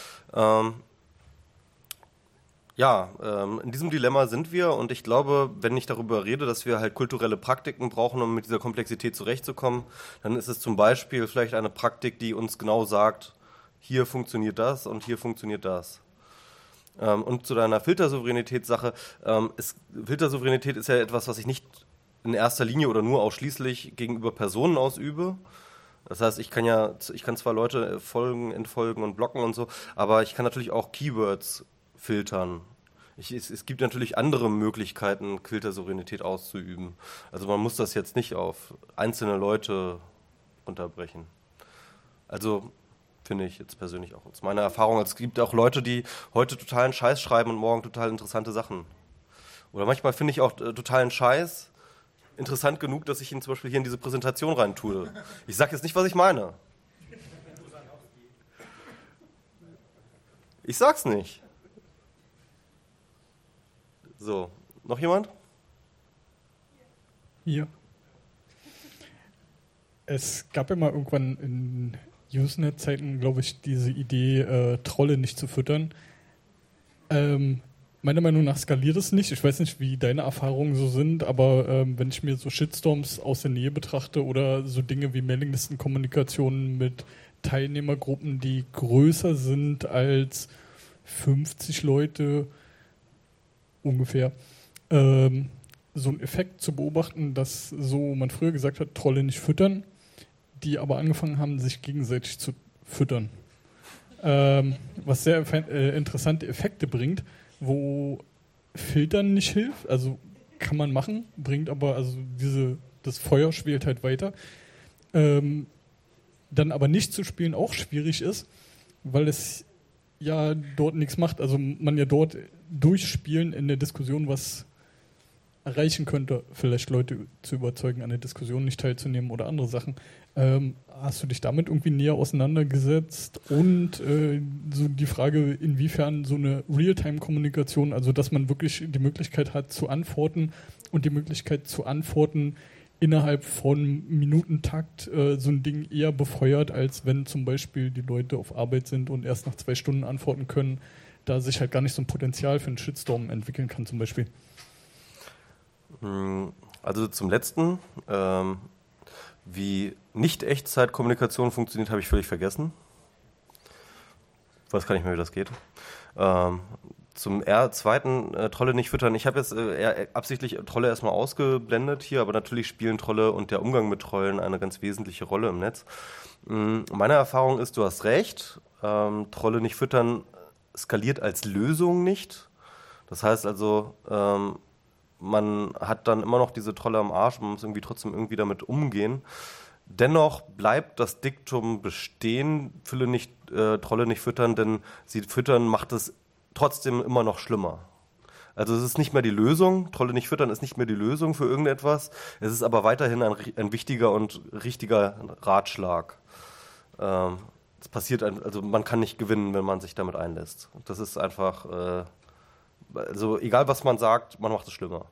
In diesem Dilemma sind wir und ich glaube, wenn ich darüber rede, dass wir halt kulturelle Praktiken brauchen, um mit dieser Komplexität zurechtzukommen, dann ist es zum Beispiel vielleicht eine Praktik, die uns genau sagt, hier funktioniert das und hier funktioniert das. Und zu deiner Filtersouveränität-Sache, Filtersouveränität ist ja etwas, was ich nicht in erster Linie oder nur ausschließlich gegenüber Personen ausübe. Das heißt, ich kann zwar Leute folgen, entfolgen und blocken und so, aber ich kann natürlich auch Keywords filtern. Es gibt natürlich andere Möglichkeiten, Filtersouveränität auszuüben. Also man muss das jetzt nicht auf einzelne Leute unterbrechen. Also finde ich jetzt persönlich auch aus meiner Erfahrung. Es gibt auch Leute, die heute totalen Scheiß schreiben und morgen total interessante Sachen. Oder manchmal finde ich auch totalen Scheiß interessant genug, dass ich ihn zum Beispiel hier in diese Präsentation rein tue. Ich sage jetzt nicht, was ich meine. Ich sag's nicht. So, noch jemand? Hier. Es gab ja mal irgendwann in Usenet-Zeiten, glaube ich, diese Idee, Trolle nicht zu füttern. Meiner Meinung nach skaliert es nicht. Ich weiß nicht, wie deine Erfahrungen so sind, aber wenn ich mir so Shitstorms aus der Nähe betrachte oder so Dinge wie Mailinglistenkommunikationen mit Teilnehmergruppen, die größer sind als 50 Leute ungefähr, so einen Effekt zu beobachten, dass so man früher gesagt hat, Trolle nicht füttern, die aber angefangen haben, sich gegenseitig zu füttern. Was sehr interessante Effekte bringt, wo Filtern nicht hilft, also kann man machen, bringt aber also das Feuer schwelt halt weiter. Dann aber nicht zu spielen auch schwierig ist, weil es ja dort nichts macht. Also man ja dort durchspielen in der Diskussion was erreichen könnte, vielleicht Leute zu überzeugen, an der Diskussion nicht teilzunehmen oder andere Sachen. Hast du dich damit irgendwie näher auseinandergesetzt? Und so die Frage, inwiefern so eine Realtime-Kommunikation, also dass man wirklich die Möglichkeit hat zu antworten und die Möglichkeit zu antworten innerhalb von Minutentakt so ein Ding eher befeuert, als wenn zum Beispiel die Leute auf Arbeit sind und erst nach 2 Stunden antworten können, da sich halt gar nicht so ein Potenzial für einen Shitstorm entwickeln kann zum Beispiel. Also zum Letzten, wie Nicht-Echtzeit-Kommunikation funktioniert, habe ich völlig vergessen. Ich weiß gar nicht mehr, wie das geht. Zum zweiten, Trolle nicht füttern. Ich habe jetzt absichtlich Trolle erstmal ausgeblendet hier, aber natürlich spielen Trolle und der Umgang mit Trollen eine ganz wesentliche Rolle im Netz. Meine Erfahrung ist, du hast recht, Trolle nicht füttern skaliert als Lösung nicht. Das heißt also, man hat dann immer noch diese Trolle am Arsch, man muss irgendwie trotzdem irgendwie damit umgehen. Dennoch bleibt das Diktum bestehen, Trolle nicht füttern, denn sie füttern macht es trotzdem immer noch schlimmer. Also es ist nicht mehr die Lösung, Trolle nicht füttern ist nicht mehr die Lösung für irgendetwas, es ist aber weiterhin ein wichtiger und richtiger Ratschlag. Es passiert, also man kann nicht gewinnen, wenn man sich damit einlässt. Das ist einfach, also egal was man sagt, man macht es schlimmer.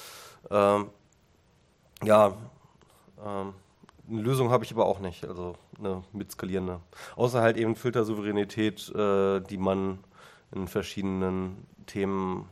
Eine Lösung habe ich aber auch nicht, also eine mitskalierende. Außer halt eben Filtersouveränität, die man in verschiedenen Themen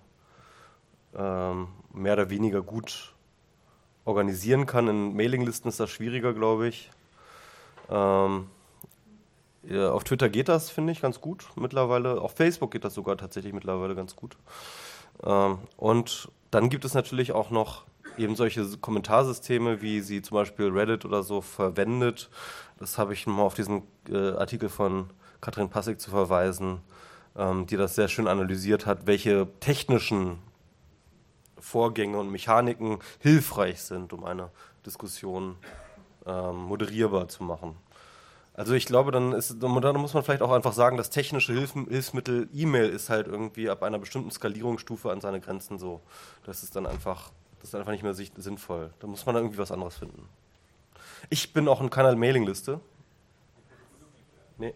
mehr oder weniger gut organisieren kann. In Mailinglisten ist das schwieriger, glaube ich. Auf Twitter geht das, finde ich, ganz gut mittlerweile. Auf Facebook geht das sogar tatsächlich mittlerweile ganz gut. Und dann gibt es natürlich auch noch eben solche Kommentarsysteme, wie sie zum Beispiel Reddit oder so verwendet. Das habe ich mal auf diesen Artikel von Katrin Passig zu verweisen, die das sehr schön analysiert hat, welche technischen Vorgänge und Mechaniken hilfreich sind, um eine Diskussion moderierbar zu machen. Also ich glaube, dann muss man vielleicht auch einfach sagen, das technische Hilfsmittel E-Mail ist halt irgendwie ab einer bestimmten Skalierungsstufe an seine Grenzen so. Das ist einfach nicht mehr sinnvoll. Da muss man dann irgendwie was anderes finden. Ich bin auch in keiner Mailingliste. Nee.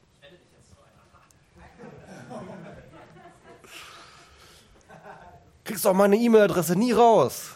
Kriegst doch meine E-Mail-Adresse nie raus.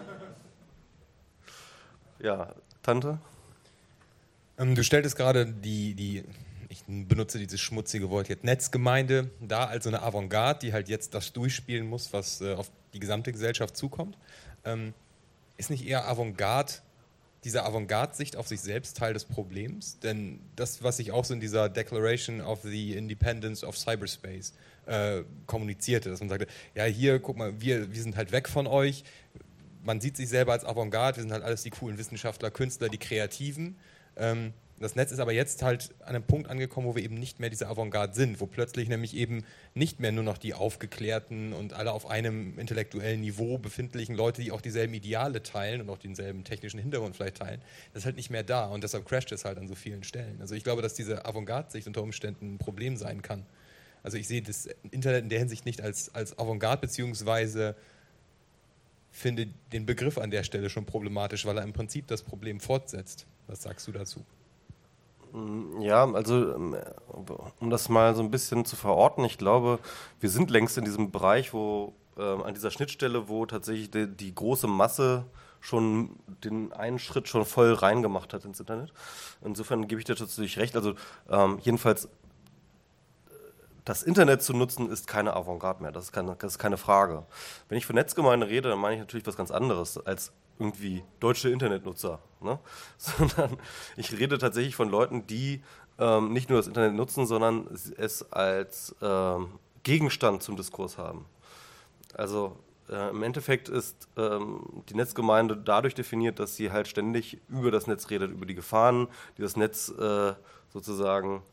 Ja, Tante? Du stelltest gerade ich benutze dieses schmutzige Wort jetzt, Netzgemeinde da als so eine Avantgarde, die halt jetzt das durchspielen muss, was auf die gesamte Gesellschaft zukommt. Ist nicht eher diese Avantgarde-Sicht auf sich selbst Teil des Problems? Denn das, was ich auch so in dieser Declaration of the Independence of Cyberspace kommunizierte, dass man sagte, ja hier, guck mal, wir sind halt weg von euch, man sieht sich selber als Avantgarde, wir sind halt alles die coolen Wissenschaftler, Künstler, die Kreativen. Das Netz ist aber jetzt halt an einem Punkt angekommen, wo wir eben nicht mehr diese Avantgarde sind, wo plötzlich nämlich eben nicht mehr nur noch die aufgeklärten und alle auf einem intellektuellen Niveau befindlichen Leute, die auch dieselben Ideale teilen und auch denselben technischen Hintergrund vielleicht teilen, das ist halt nicht mehr da und deshalb crasht es halt an so vielen Stellen. Also ich glaube, dass diese Avantgarde-Sicht unter Umständen ein Problem sein kann. Also ich sehe das Internet in der Hinsicht nicht als Avantgarde, beziehungsweise finde den Begriff an der Stelle schon problematisch, weil er im Prinzip das Problem fortsetzt. Was sagst du dazu? Ja, also um das mal so ein bisschen zu verorten, ich glaube, wir sind längst in diesem Bereich, wo an dieser Schnittstelle, wo tatsächlich die große Masse schon den einen Schritt schon voll reingemacht hat ins Internet. Insofern gebe ich dir tatsächlich recht. Also jedenfalls, das Internet zu nutzen, ist keine Avantgarde mehr. Das ist keine Frage. Wenn ich von Netzgemeinde rede, dann meine ich natürlich was ganz anderes als irgendwie deutsche Internetnutzer. Ne? Sondern ich rede tatsächlich von Leuten, die nicht nur das Internet nutzen, sondern es als Gegenstand zum Diskurs haben. Also im Endeffekt ist die Netzgemeinde dadurch definiert, dass sie halt ständig über das Netz redet, über die Gefahren, die das Netz sozusagen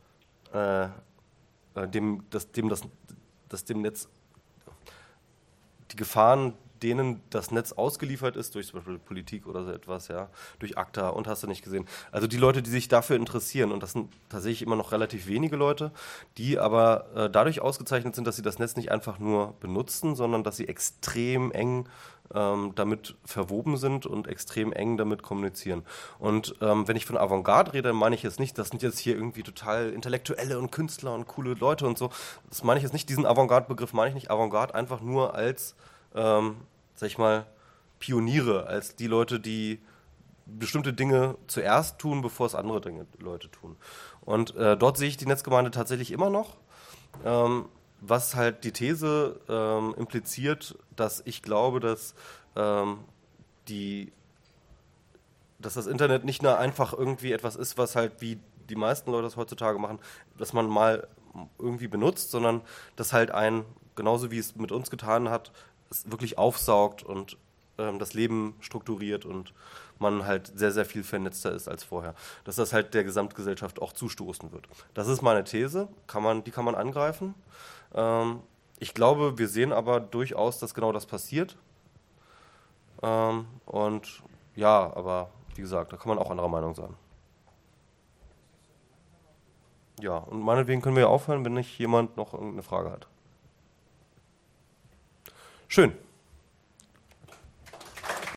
dem Netz die Gefahren, denen das Netz ausgeliefert ist, durch zum Beispiel Politik oder so etwas, ja, durch ACTA und hast du nicht gesehen. Also die Leute, die sich dafür interessieren, und das sind tatsächlich immer noch relativ wenige Leute, die aber dadurch ausgezeichnet sind, dass sie das Netz nicht einfach nur benutzen, sondern dass sie extrem eng damit verwoben sind und extrem eng damit kommunizieren. Und wenn ich von Avantgarde rede, dann meine ich jetzt nicht, das sind jetzt hier irgendwie total Intellektuelle und Künstler und coole Leute und so. Das meine ich jetzt nicht, diesen Avantgarde-Begriff meine ich nicht. Avantgarde einfach nur als sag ich mal, Pioniere, als die Leute, die bestimmte Dinge zuerst tun, bevor es andere Leute tun. Und dort sehe ich die Netzgemeinde tatsächlich immer noch, was halt die These impliziert, dass ich glaube, dass das Internet nicht nur einfach irgendwie etwas ist, was halt wie die meisten Leute das heutzutage machen, dass man mal irgendwie benutzt, sondern dass halt genauso wie es mit uns getan hat, es wirklich aufsaugt und das Leben strukturiert und man halt sehr, sehr viel vernetzter ist als vorher. Dass das halt der Gesamtgesellschaft auch zustoßen wird. Das ist meine These, die kann man angreifen. Ich glaube, wir sehen aber durchaus, dass genau das passiert. Und ja, aber wie gesagt, da kann man auch anderer Meinung sein. Ja, und meinetwegen können wir ja aufhören, wenn nicht jemand noch irgendeine Frage hat. Schön.